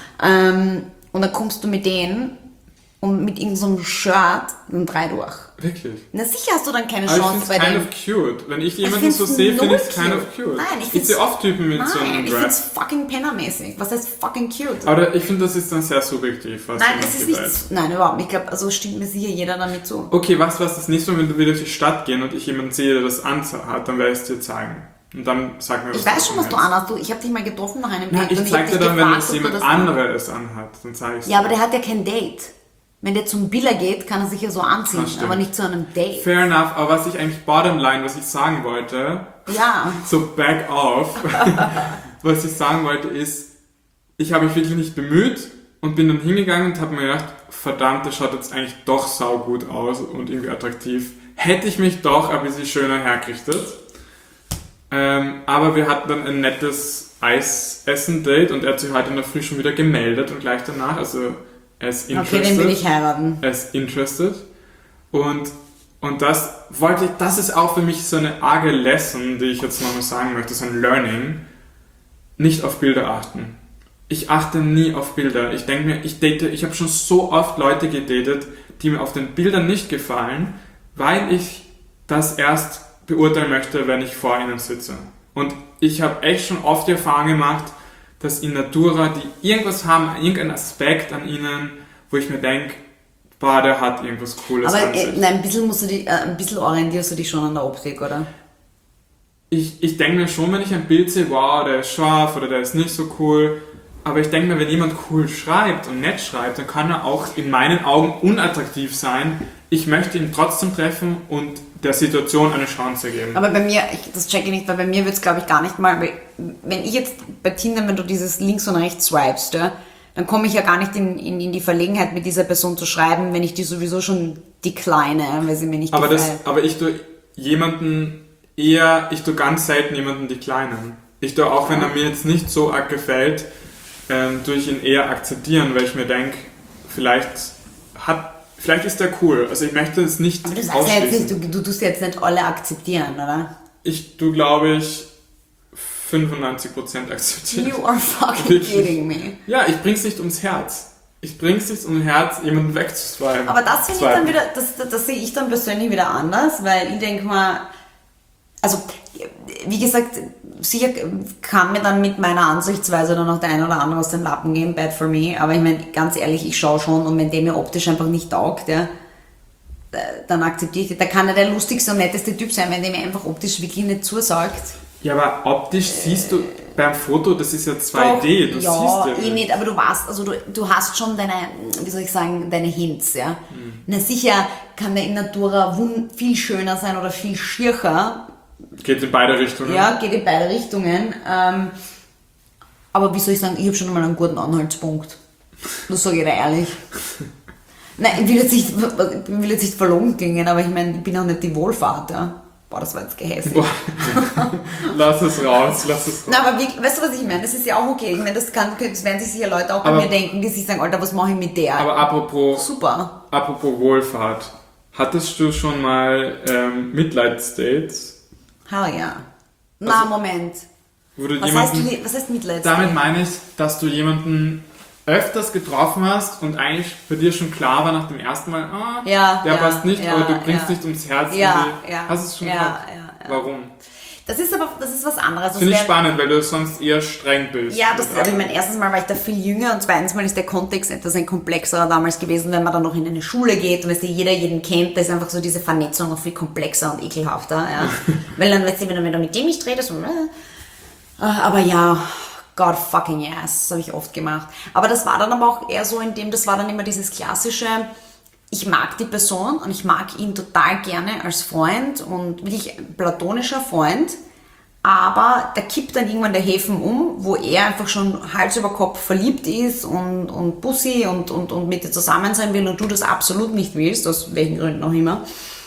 und dann kommst du mit denen und mit irgendeinem Shirt dann 3 durch. Wirklich? Na sicher hast du dann keine Chance bei dem. Ich finde es kind of cute. Wenn ich jemanden so sehe, finde ich es kind of cute. Nein, ich sehe oft Typen mit so einem Dress. Ich finde es fucking pennermäßig. Was heißt fucking cute? Aber ich finde, das ist dann sehr subjektiv. Nein, es ist nicht... Nein, überhaupt nicht. Ich glaube, also stimmt mir sicher jeder damit zu. Okay, was das nächste Mal, wenn wir wieder durch die Stadt gehen und ich jemanden sehe, der das anhat, dann werde ich es dir zeigen. Und dann sag mir, was ich weiß schon, was du anhast. Ich habe dich mal getroffen nach einem Date. Ich zeig dir dann, wenn es jemand anderes anhat. Dann zeige ich es. Ja, aber der hat ja kein Date. Wenn der zum Biller geht, kann er sich ja so anziehen, aber nicht zu einem Date. Fair enough, aber was ich eigentlich was ich sagen wollte, so back off, was ich sagen wollte ist, ich habe mich wirklich nicht bemüht und bin dann hingegangen und habe mir gedacht, verdammt, das schaut jetzt eigentlich doch saugut aus und irgendwie attraktiv. Hätte ich mich doch ein bisschen schöner hergerichtet. Aber wir hatten dann ein nettes Eisessen-Date und er hat sich heute in der Früh schon wieder gemeldet und gleich danach, also er ist interested. Okay, den will ich heiraten. Er ist interested. Und das ist auch für mich so eine arge Lesson, die ich jetzt nochmal sagen möchte, so ein Learning. Nicht auf Bilder achten. Ich achte nie auf Bilder. Ich denke mir, ich habe schon so oft Leute gedatet, die mir auf den Bildern nicht gefallen, weil ich das erst beurteilen möchte, wenn ich vor ihnen sitze. Und ich habe echt schon oft die Erfahrung gemacht, dass in Natura, die irgendwas haben, irgendeinen Aspekt an ihnen, wo ich mir denke, der hat irgendwas Cooles an sich. Nein, ein bisschen orientierst du dich schon an der Optik, oder? Ich denke mir schon, wenn ich ein Bild sehe, wow, der ist scharf oder der ist nicht so cool, Aber ich denke mir, wenn jemand cool schreibt und nett schreibt, dann kann er auch in meinen Augen unattraktiv sein. Ich möchte ihn trotzdem treffen und der Situation eine Chance geben. Aber bei mir, das check ich nicht, weil bei mir wird es, glaube ich, gar nicht mal, wenn ich jetzt bei Tinder, wenn du dieses links und rechts swipest, ja, dann komme ich ja gar nicht in die Verlegenheit, mit dieser Person zu schreiben, wenn ich die sowieso schon decline, weil sie mir nicht gefällt. Aber ich tue ganz selten jemanden declinen. Ich tue auch, wenn er mir jetzt nicht so arg gefällt, tue ich ihn eher akzeptieren, weil ich mir denke, vielleicht ist der cool. Also ich möchte es nicht ausschließen. Aber du sagst ja jetzt nicht, du tust jetzt nicht alle akzeptieren, oder? Ich tue, glaube ich, 95% akzeptieren. You are fucking kidding me. Ja, ich bring's nicht ums Herz. Jemanden wegzuswipen. Aber das finde ich dann wieder, das sehe ich dann persönlich wieder anders, weil ich denke mal, also, wie gesagt, sicher kann mir dann mit meiner Ansichtsweise dann noch der ein oder andere aus den Lappen gehen, bad for me, aber ich meine, ganz ehrlich, ich schaue schon und wenn der mir optisch einfach nicht taugt, ja, dann akzeptiere ich das. Da kann ja der lustigste und netteste Typ sein, wenn der mir einfach optisch wirklich nicht zusagt. Ja, aber optisch siehst du beim Foto, das ist ja 2D, du siehst ja nicht, aber du weißt, also du hast schon deine, wie soll ich sagen, deine Hints, ja. Na sicher kann der in Natura viel schöner sein oder viel schircher. Geht in beide Richtungen. Ja, geht in beide Richtungen. Aber wie soll ich sagen, ich habe schon mal einen guten Anhaltspunkt. Das sage ich dir ehrlich. Nein, ich will jetzt nicht verlogen klingen, aber ich meine, ich bin auch nicht die Wohlfahrt, ja. Boah, das war jetzt gehässig. Lass es raus. Na, aber weißt du, was ich meine? Das ist ja auch okay. Ich meine, das werden sich sicher Leute auch bei mir denken, die sich sagen, Alter, was mache ich mit der? Aber apropos Wohlfahrt. Hattest du schon mal Mitleidsdates? Hell ja. Na, Moment. Was heißt Mitleidsdate? Damit meine ich, dass du jemanden öfters getroffen hast und eigentlich bei dir schon klar war nach dem ersten Mal, der passt nicht, aber du bringst nicht ums Herz. Hast du es schon gehabt? Warum? Das ist was anderes. Finde ich spannend, weil du sonst eher streng bist. Ja, ich meine, erstens mal war ich da viel jünger und zweitens mal ist der Kontext etwas ein komplexerer damals gewesen, wenn man dann noch in eine Schule geht und jeder jeden kennt, da ist einfach so diese Vernetzung noch viel komplexer und ekelhafter. Ja. Weil dann, wenn du mit dem nicht redest, aber ja, God fucking yes, das habe ich oft gemacht. Aber das war dann aber auch eher so, das war dann immer dieses klassische, ich mag die Person und ich mag ihn total gerne als Freund und wirklich platonischer Freund, aber da kippt dann irgendwann der Häfen um, wo er einfach schon Hals über Kopf verliebt ist und Pussy und mit dir zusammen sein will und du das absolut nicht willst, aus welchen Gründen auch immer.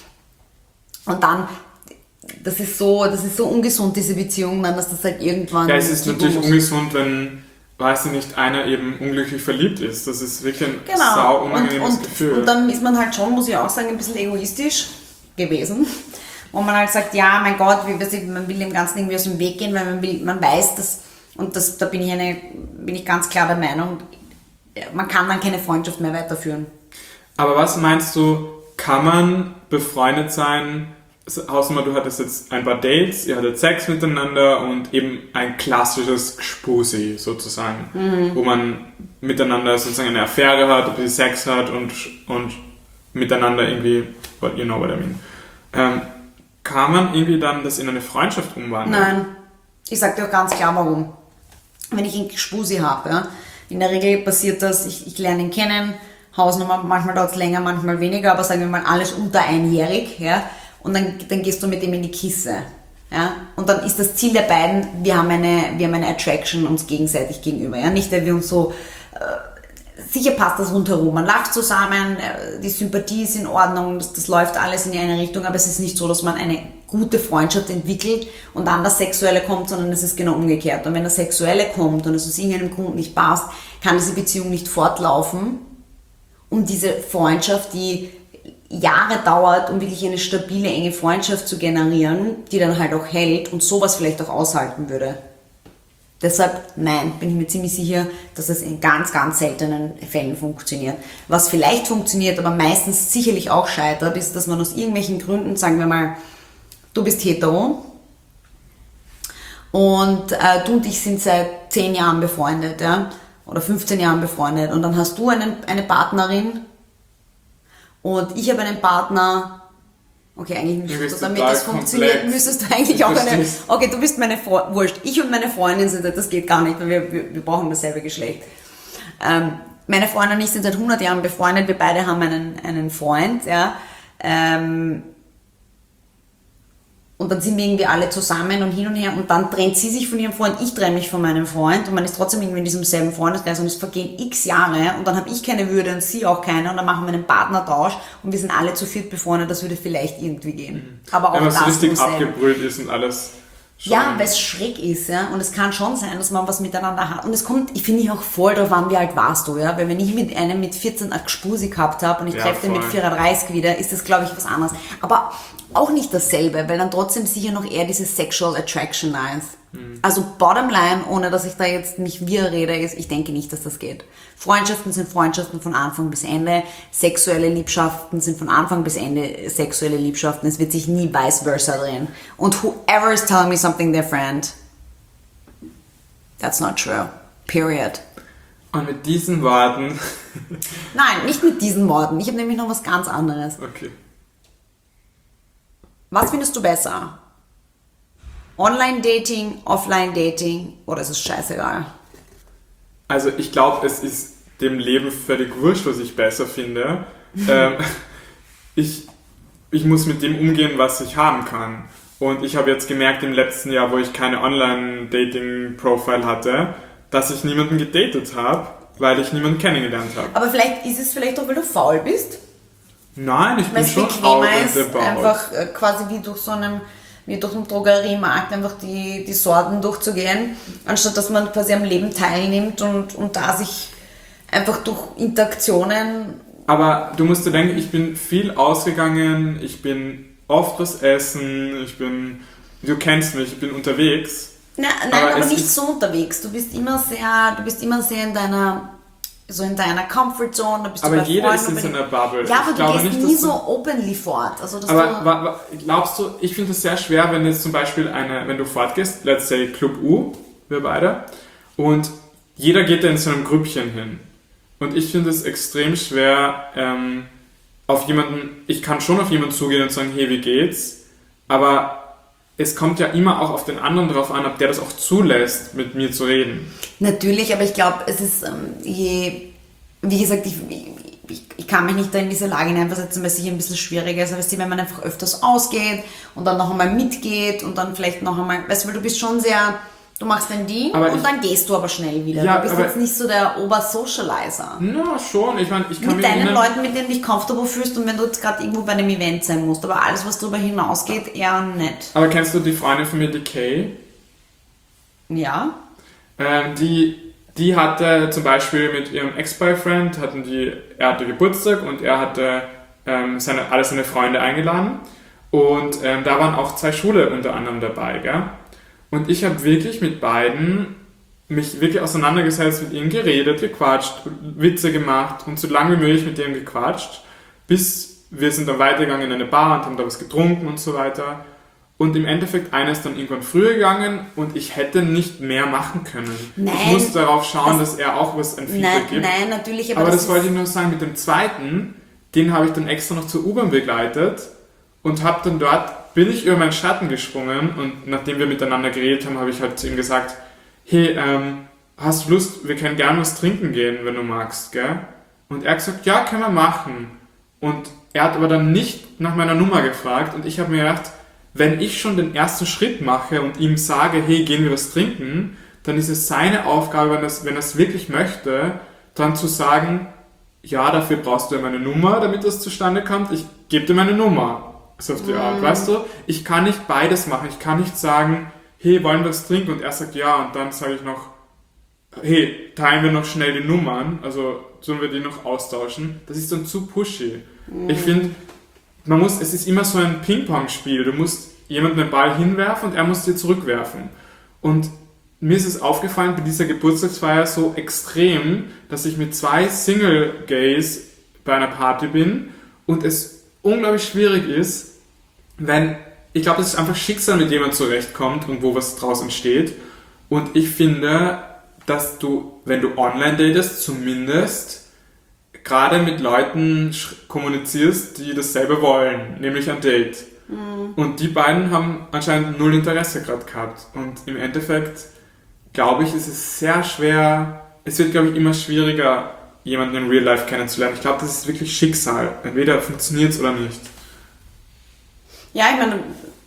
Und dann, das ist so ungesund, diese Beziehung, dann, dass das halt irgendwann... Ja, es ist natürlich ungesund, wenn, weiß ich nicht, einer eben unglücklich verliebt ist. Das ist wirklich ein sau unangenehmes Gefühl. Und dann ist man halt schon, muss ich auch sagen, ein bisschen egoistisch gewesen. Wo man halt sagt, ja, mein Gott, man will dem Ganzen irgendwie aus dem Weg gehen, weil man weiß, da bin ich ganz klar der Meinung, man kann dann keine Freundschaft mehr weiterführen. Aber was meinst du, kann man befreundet sein, außer du hattest jetzt ein paar Dates, ihr hattet Sex miteinander und eben ein klassisches Gspusi sozusagen, wo man miteinander sozusagen eine Affäre hat, ein bisschen Sex hat und miteinander irgendwie, you know what I mean. Kann man irgendwie dann das in eine Freundschaft umwandeln? Nein, ich sag dir auch ganz klar warum. Wenn ich einen Gspusi habe, ja, in der Regel passiert das, ich lerne ihn kennen, Hausnummer, manchmal dauert es länger, manchmal weniger, aber sagen wir mal alles unter einjährig, ja. Und dann gehst du mit ihm in die Kiste. Ja? Und dann ist das Ziel der beiden, wir haben eine Attraction uns gegenseitig gegenüber. Ja? Nicht, weil wir uns so... sicher passt das rundherum. Man lacht zusammen, die Sympathie ist in Ordnung, das läuft alles in eine Richtung, aber es ist nicht so, dass man eine gute Freundschaft entwickelt und dann das Sexuelle kommt, sondern es ist genau umgekehrt. Und wenn das Sexuelle kommt und es aus irgendeinem Grund nicht passt, kann diese Beziehung nicht fortlaufen. Und diese Freundschaft, die Jahre dauert, um wirklich eine stabile, enge Freundschaft zu generieren, die dann halt auch hält und sowas vielleicht auch aushalten würde. Deshalb, nein, bin ich mir ziemlich sicher, dass es in ganz, ganz seltenen Fällen funktioniert. Was vielleicht funktioniert, aber meistens sicherlich auch scheitert, ist, dass man aus irgendwelchen Gründen, sagen wir mal, du bist hetero und du und ich sind seit 10 Jahren befreundet, ja, oder 15 Jahren befreundet und dann hast du eine Partnerin, und ich habe einen Partner Okay, eigentlich müsstest du, damit total das funktioniert, komplex. müsstest du eigentlich auch eine... Okay, du bist meine Freundin, wurscht, ich und meine Freundin sind, das geht gar nicht, weil wir brauchen dasselbe Geschlecht. Meine Freundin und ich sind seit 100 Jahren befreundet, wir beide haben einen Freund, ja. Und dann sind wir irgendwie alle zusammen und hin und her und dann trennt sie sich von ihrem Freund, ich trenne mich von meinem Freund und man ist trotzdem irgendwie in diesem selben Freundeskreis und es vergehen x Jahre und dann habe ich keine Würde und sie auch keine und dann machen wir einen Partnertausch und wir sind alle zu viert befreundet, das würde vielleicht irgendwie gehen. Aber auch wenn man das so richtig muss sein. abgebrüht ist und alles. Ja, weil es schräg ist, ja, und es kann schon sein, dass man was miteinander hat. Und es kommt, ich finde, auch voll drauf an, wie alt warst du, ja, weil wenn ich mit einem mit 14 eine Gspusi gehabt habe und ich treffe den mit 34 wieder, ist das, glaube ich, was anderes. Aber auch nicht dasselbe, weil dann trotzdem sicher noch eher diese Sexual Attraction da ist. Also bottom line, ohne dass ich da jetzt nicht wir rede, ist, ich denke nicht, dass das geht. Freundschaften sind Freundschaften von Anfang bis Ende, sexuelle Liebschaften sind von Anfang bis Ende sexuelle Liebschaften, es wird sich nie vice versa drehen. Und whoever is telling me something different, that's not true. Period. Und mit diesen Worten... Nein, nicht mit diesen Worten, ich habe nämlich noch was ganz anderes. Okay. Was findest du besser? Online-Dating, Offline-Dating oder ist es scheißegal? Also ich glaube, es ist dem Leben völlig wurscht, was ich besser finde. Ich muss mit dem umgehen, was ich haben kann. Und ich habe jetzt gemerkt im letzten Jahr, wo ich keine Online-Dating-Profile hatte, dass ich niemanden gedatet habe, weil ich niemanden kennengelernt habe. Aber vielleicht ist es vielleicht auch, weil du faul bist? Nein, ich bin Weil es schon bequemer out ist, and about. einfach quasi wie durch einen Drogeriemarkt einfach die Sorten durchzugehen, anstatt dass man quasi am Leben teilnimmt und da sich einfach durch Interaktionen... Aber du musst dir denken, ich bin viel ausgegangen, ich bin oft was essen, du kennst mich, ich bin unterwegs. Nein, aber nicht so unterwegs. Du bist immer sehr in deiner Comfortzone, da bist aber du bei jeder ist Freunden, in seiner Bubble. Ja, aber Ich du glaube gehst nicht, nie dass so openly fort. Also, dass aber glaubst du, ich finde es sehr schwer, wenn jetzt zum Beispiel wenn du fortgehst, let's say Club U, wir beide, und jeder geht da in so einem Grüppchen hin. Und ich finde es extrem schwer, ich kann schon auf jemanden zugehen und sagen, hey, wie geht's? Aber es kommt ja immer auch auf den anderen drauf an, ob der das auch zulässt, mit mir zu reden. Natürlich, aber ich glaube, es ist wie gesagt, ich kann mich nicht da in diese Lage hineinversetzen, weil es sicher ein bisschen schwieriger ist, aber wenn man einfach öfters ausgeht und dann noch einmal mitgeht und dann vielleicht noch einmal, weißt du, weil du bist schon sehr, du machst dein Ding und dann gehst du aber schnell wieder. Ja, du bist jetzt nicht so der Obersocializer. Na, schon, ich meine, ich kann mit deinen Leuten, mit denen du dich comfortable fühlst und wenn du jetzt gerade irgendwo bei einem Event sein musst, aber alles, was darüber hinausgeht, eher nicht. Aber kennst du die Freundin von mir, die Kay? Ja. Die hatte zum Beispiel mit ihrem Ex-Boyfriend, er hatte Geburtstag und er hatte alle seine Freunde eingeladen und da waren auch 2 Schwule unter anderem dabei, gell? Und ich habe wirklich mit beiden mich wirklich auseinandergesetzt, mit ihnen geredet, gequatscht, Witze gemacht und so lange wie möglich mit denen gequatscht, bis wir sind dann weitergegangen in eine Bar und haben da was getrunken und so weiter. Und im Endeffekt, einer ist dann irgendwann früher gegangen und ich hätte nicht mehr machen können. Nein, ich musste darauf schauen, dass er auch ein Feedback gibt. Nein, natürlich. Aber das wollte ich nur sagen, mit dem zweiten, den habe ich dann extra noch zur U-Bahn begleitet und habe dann bin ich über meinen Schatten gesprungen und nachdem wir miteinander geredet haben, habe ich halt zu ihm gesagt, hey, hast du Lust, wir können gerne was trinken gehen, wenn du magst, gell? Und er hat gesagt, ja, können wir machen. Und er hat aber dann nicht nach meiner Nummer gefragt und ich habe mir gedacht, wenn ich schon den ersten Schritt mache und ihm sage, hey, gehen wir was trinken, dann ist es seine Aufgabe, wenn er es wirklich möchte, dann zu sagen, ja, dafür brauchst du ja meine Nummer, damit das zustande kommt, ich gebe dir meine Nummer. So auf die Art, weißt du? Ich kann nicht beides machen. Ich kann nicht sagen, hey, wollen wir was trinken? Und er sagt ja und dann sage ich noch, hey, teilen wir noch schnell die Nummern, also sollen wir die noch austauschen? Das ist dann zu pushy. Ich finde, es ist immer so ein Ping-Pong-Spiel. Du musst jemanden den Ball hinwerfen und er muss dir zurückwerfen. Und mir ist es aufgefallen bei dieser Geburtstagsfeier so extrem, dass ich mit 2 Single-Gays bei einer Party bin und es unglaublich schwierig ist, ich glaube, das ist einfach Schicksal, mit dem man zurechtkommt und wo was draus entsteht. Und ich finde, dass du, wenn du online datest, zumindest gerade mit Leuten kommunizierst, die dasselbe wollen, nämlich ein Date. Und die beiden haben anscheinend null Interesse gerade gehabt. Und im Endeffekt, glaube ich, ist es sehr schwer, es wird, glaube ich, immer schwieriger, jemanden in Real Life kennenzulernen. Ich glaube, das ist wirklich Schicksal. Entweder funktioniert es oder nicht. Ja, ich meine,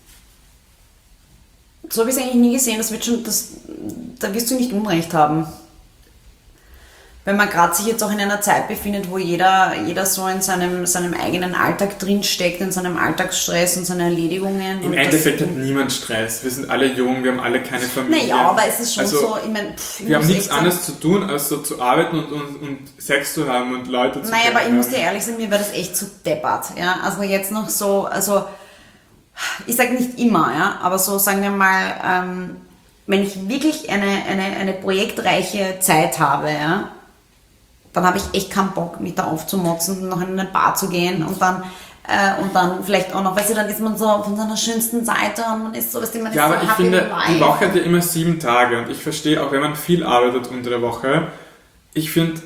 so habe ich es eigentlich nie gesehen. Da wirst du nicht Unrecht haben. Wenn man gerade sich jetzt auch in einer Zeit befindet, wo jeder so in seinem eigenen Alltag drinsteckt, in seinem Alltagsstress und seinen Erledigungen. Im Endeffekt hat niemand Stress. Wir sind alle jung, wir haben alle keine Familie. Naja, aber es ist schon so, ich meine, wir haben nichts anderes zu tun, als so zu arbeiten und Sex zu haben und Leute zu Naja, aber ich muss dir ehrlich sagen, mir war das echt zu deppert. Ja? Also jetzt noch so, also ich sage nicht immer, ja, aber so sagen wir mal, wenn ich wirklich eine projektreiche Zeit habe, ja, dann habe ich echt keinen Bock, mich da aufzumotzen und noch in eine Bar zu gehen und dann vielleicht auch noch, weißt du, dann ist man so von seiner schönsten Seite und man ist so, weißt du, man ist ja, so aber ich finde, die Woche hat ja immer 7 Tage und ich verstehe auch, wenn man viel arbeitet unter der Woche, ich finde,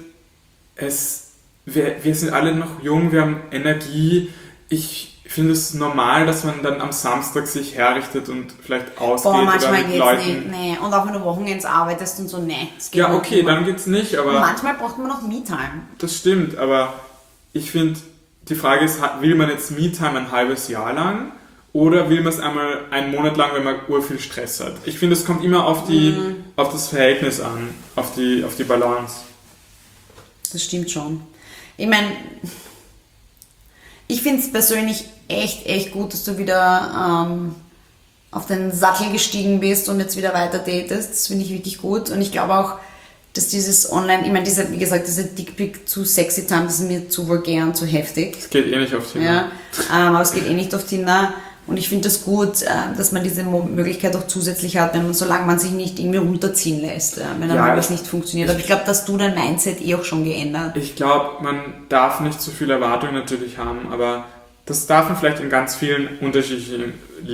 wir sind alle noch jung, wir haben Energie, ich finde es normal, dass man dann am Samstag sich herrichtet und vielleicht ausgeht manchmal oder mit geht's Leuten. nicht, nee. Und auch wenn du Wochenends arbeitest und so, nee. Ja, okay, dann geht's nicht, aber... Und manchmal braucht man noch Me-Time. Das stimmt, aber ich finde, die Frage ist, will man jetzt Me-Time ein halbes Jahr lang oder will man es einmal einen Monat lang, wenn man urviel Stress hat? Ich finde, es kommt immer auf das Verhältnis an, auf die Balance. Das stimmt schon. Ich meine, ich finde es persönlich echt gut, dass du wieder auf den Sattel gestiegen bist und jetzt wieder weiter datest. Das finde ich wirklich gut. Und ich glaube auch, dass dieses Online, ich meine, wie gesagt, diese Dickpic zu sexy time, das ist mir zu vulgär und zu heftig. Es geht eh nicht auf Tinder. Ja, aber es geht eh nicht auf Tinder. Und ich finde das gut, dass man diese Möglichkeit auch zusätzlich hat, solange man sich nicht irgendwie runterziehen lässt, wenn dann alles nicht funktioniert. Aber ich glaube, dass du dein Mindset auch schon geändert. Ich glaube, man darf nicht zu viel Erwartung natürlich haben, aber das darf man vielleicht in ganz vielen unterschiedlichen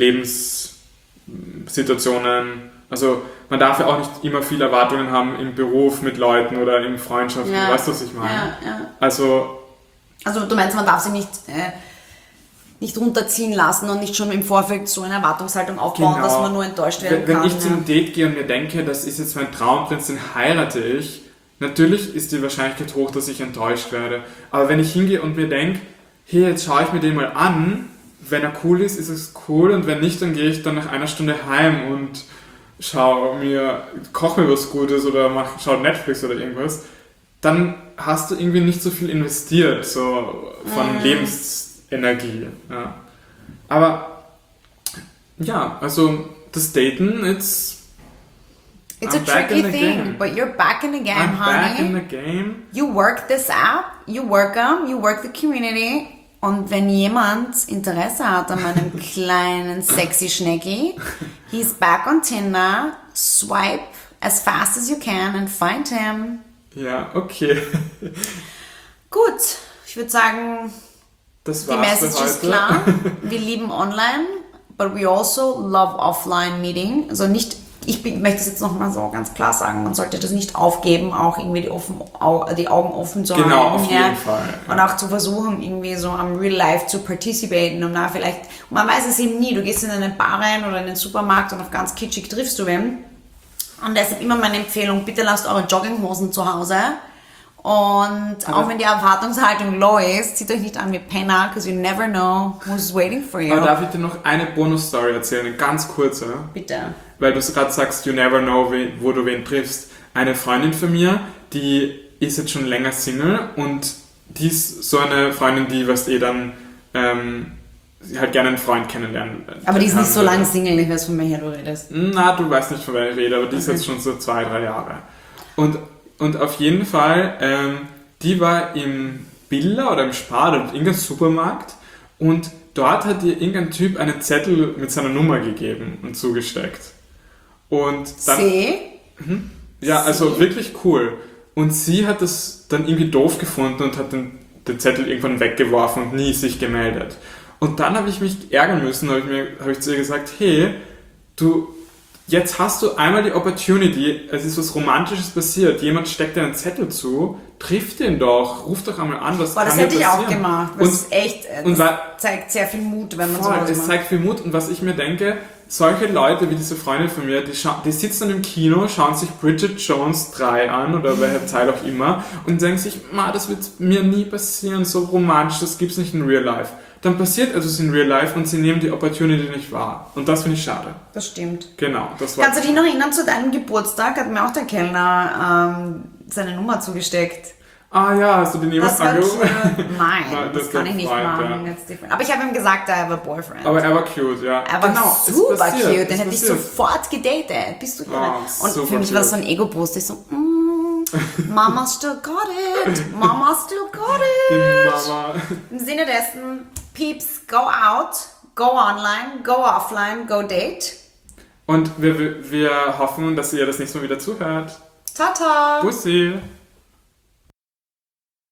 Lebenssituationen. Also man darf ja auch nicht immer viel Erwartungen haben im Beruf mit Leuten oder in Freundschaften. Ja. Weißt du, was ich meine? Ja. Also du meinst, man darf sich nicht runterziehen lassen und nicht schon im Vorfeld so eine Erwartungshaltung aufbauen, dass man nur enttäuscht werden kann. Wenn ich zum Date gehe und mir denke, das ist jetzt mein Traumprinz, den heirate ich, natürlich ist die Wahrscheinlichkeit hoch, dass ich enttäuscht werde. Aber wenn ich hingehe und mir denke, hey, jetzt schaue ich mir den mal an, wenn er cool ist, ist es cool und wenn nicht, dann gehe ich dann nach einer Stunde heim und koche mir was Gutes oder schau Netflix oder irgendwas, dann hast du irgendwie nicht so viel investiert, so von Lebensenergie. Ja. Aber ja, also das Daten, it's a tricky thing, but you're back in the game, I'm honey. Back in the game. You work this app, you work them, you work the community. Und wenn jemand Interesse hat an meinem kleinen sexy Schnecki, he's back on Tinder, swipe as fast as you can and find him. Ja, okay. Gut, ich würde sagen, das die war's Message für ist heute. klar. Wir lieben online, but we also love offline meeting. Also ich möchte es jetzt nochmal so ganz klar sagen, man sollte das nicht aufgeben, auch irgendwie die Augen offen zu haben. Genau, auf jeden Fall. Ja. Und auch zu versuchen, irgendwie so am Real Life zu participaten. Und man weiß es eben nie, du gehst in eine Bar rein oder in den Supermarkt und auf ganz kitschig triffst du wen. Und deshalb immer meine Empfehlung, bitte lasst eure Jogginghosen zu Hause. Und auch wenn die Erwartungshaltung low ist, zieht euch nicht an wie Penner, because you never know who's waiting for you. Aber darf ich dir noch eine Bonus-Story erzählen, eine ganz kurze? Bitte. Weil du gerade sagst, you never know, wo du wen triffst. Eine Freundin von mir, die ist jetzt schon länger Single und die ist so eine Freundin, die, dann halt gerne einen Freund kennenlernen. Aber die ist nicht so lange Single, ich weiß, von welcher du redest. Na, du weißt nicht, von welcher ich rede, aber die ist jetzt schon so 2-3 Jahre. Und auf jeden Fall, die war im Billa oder im Spar oder in irgendeinem Supermarkt und dort hat ihr irgendein Typ einen Zettel mit seiner Nummer gegeben und zugesteckt. Und dann... Ja, also wirklich cool. Und sie hat das dann irgendwie doof gefunden und hat den Zettel irgendwann weggeworfen und nie sich gemeldet. Und dann habe ich mich ärgern müssen, habe ich zu ihr gesagt, hey, jetzt hast du einmal die Opportunity, es ist was Romantisches passiert, jemand steckt dir einen Zettel zu, trifft ihn doch, ruft doch einmal an, was Boah, das kann hätte dir ich auch passieren? gemacht. Das ist echt, das zeigt sehr viel Mut, wenn man sowas macht. Es zeigt viel Mut und was ich mir denke, solche Leute wie diese Freundin von mir, die sitzen dann im Kino, schauen sich Bridget Jones 3 an oder welche Zeit auch immer und denken sich, das wird mir nie passieren, so romantisch, das gibt's nicht in Real Life. Dann passiert etwas in Real Life und sie nehmen die Opportunity nicht wahr. Und das finde ich schade. Das stimmt. Genau, das war. Kannst du dich noch erinnern, zu deinem Geburtstag hat mir auch der Kellner seine Nummer zugesteckt. Ah ja, hast du den jemals angerufen? Nein, das kann ich nicht machen. Ja. Aber ich habe ihm gesagt, I have a boyfriend. Aber er war cute, ja. Er war super cute, den hätte ich sofort gedatet. Bist du irre? Und für mich war das so ein Ego-Post. Ich so, Mama still got it. Mama still got it. Mama. Im Sinne dessen, Peeps, go out, go online, go offline, go date. Und wir hoffen, dass ihr das nächste Mal wieder zuhört. Tata. Bussi.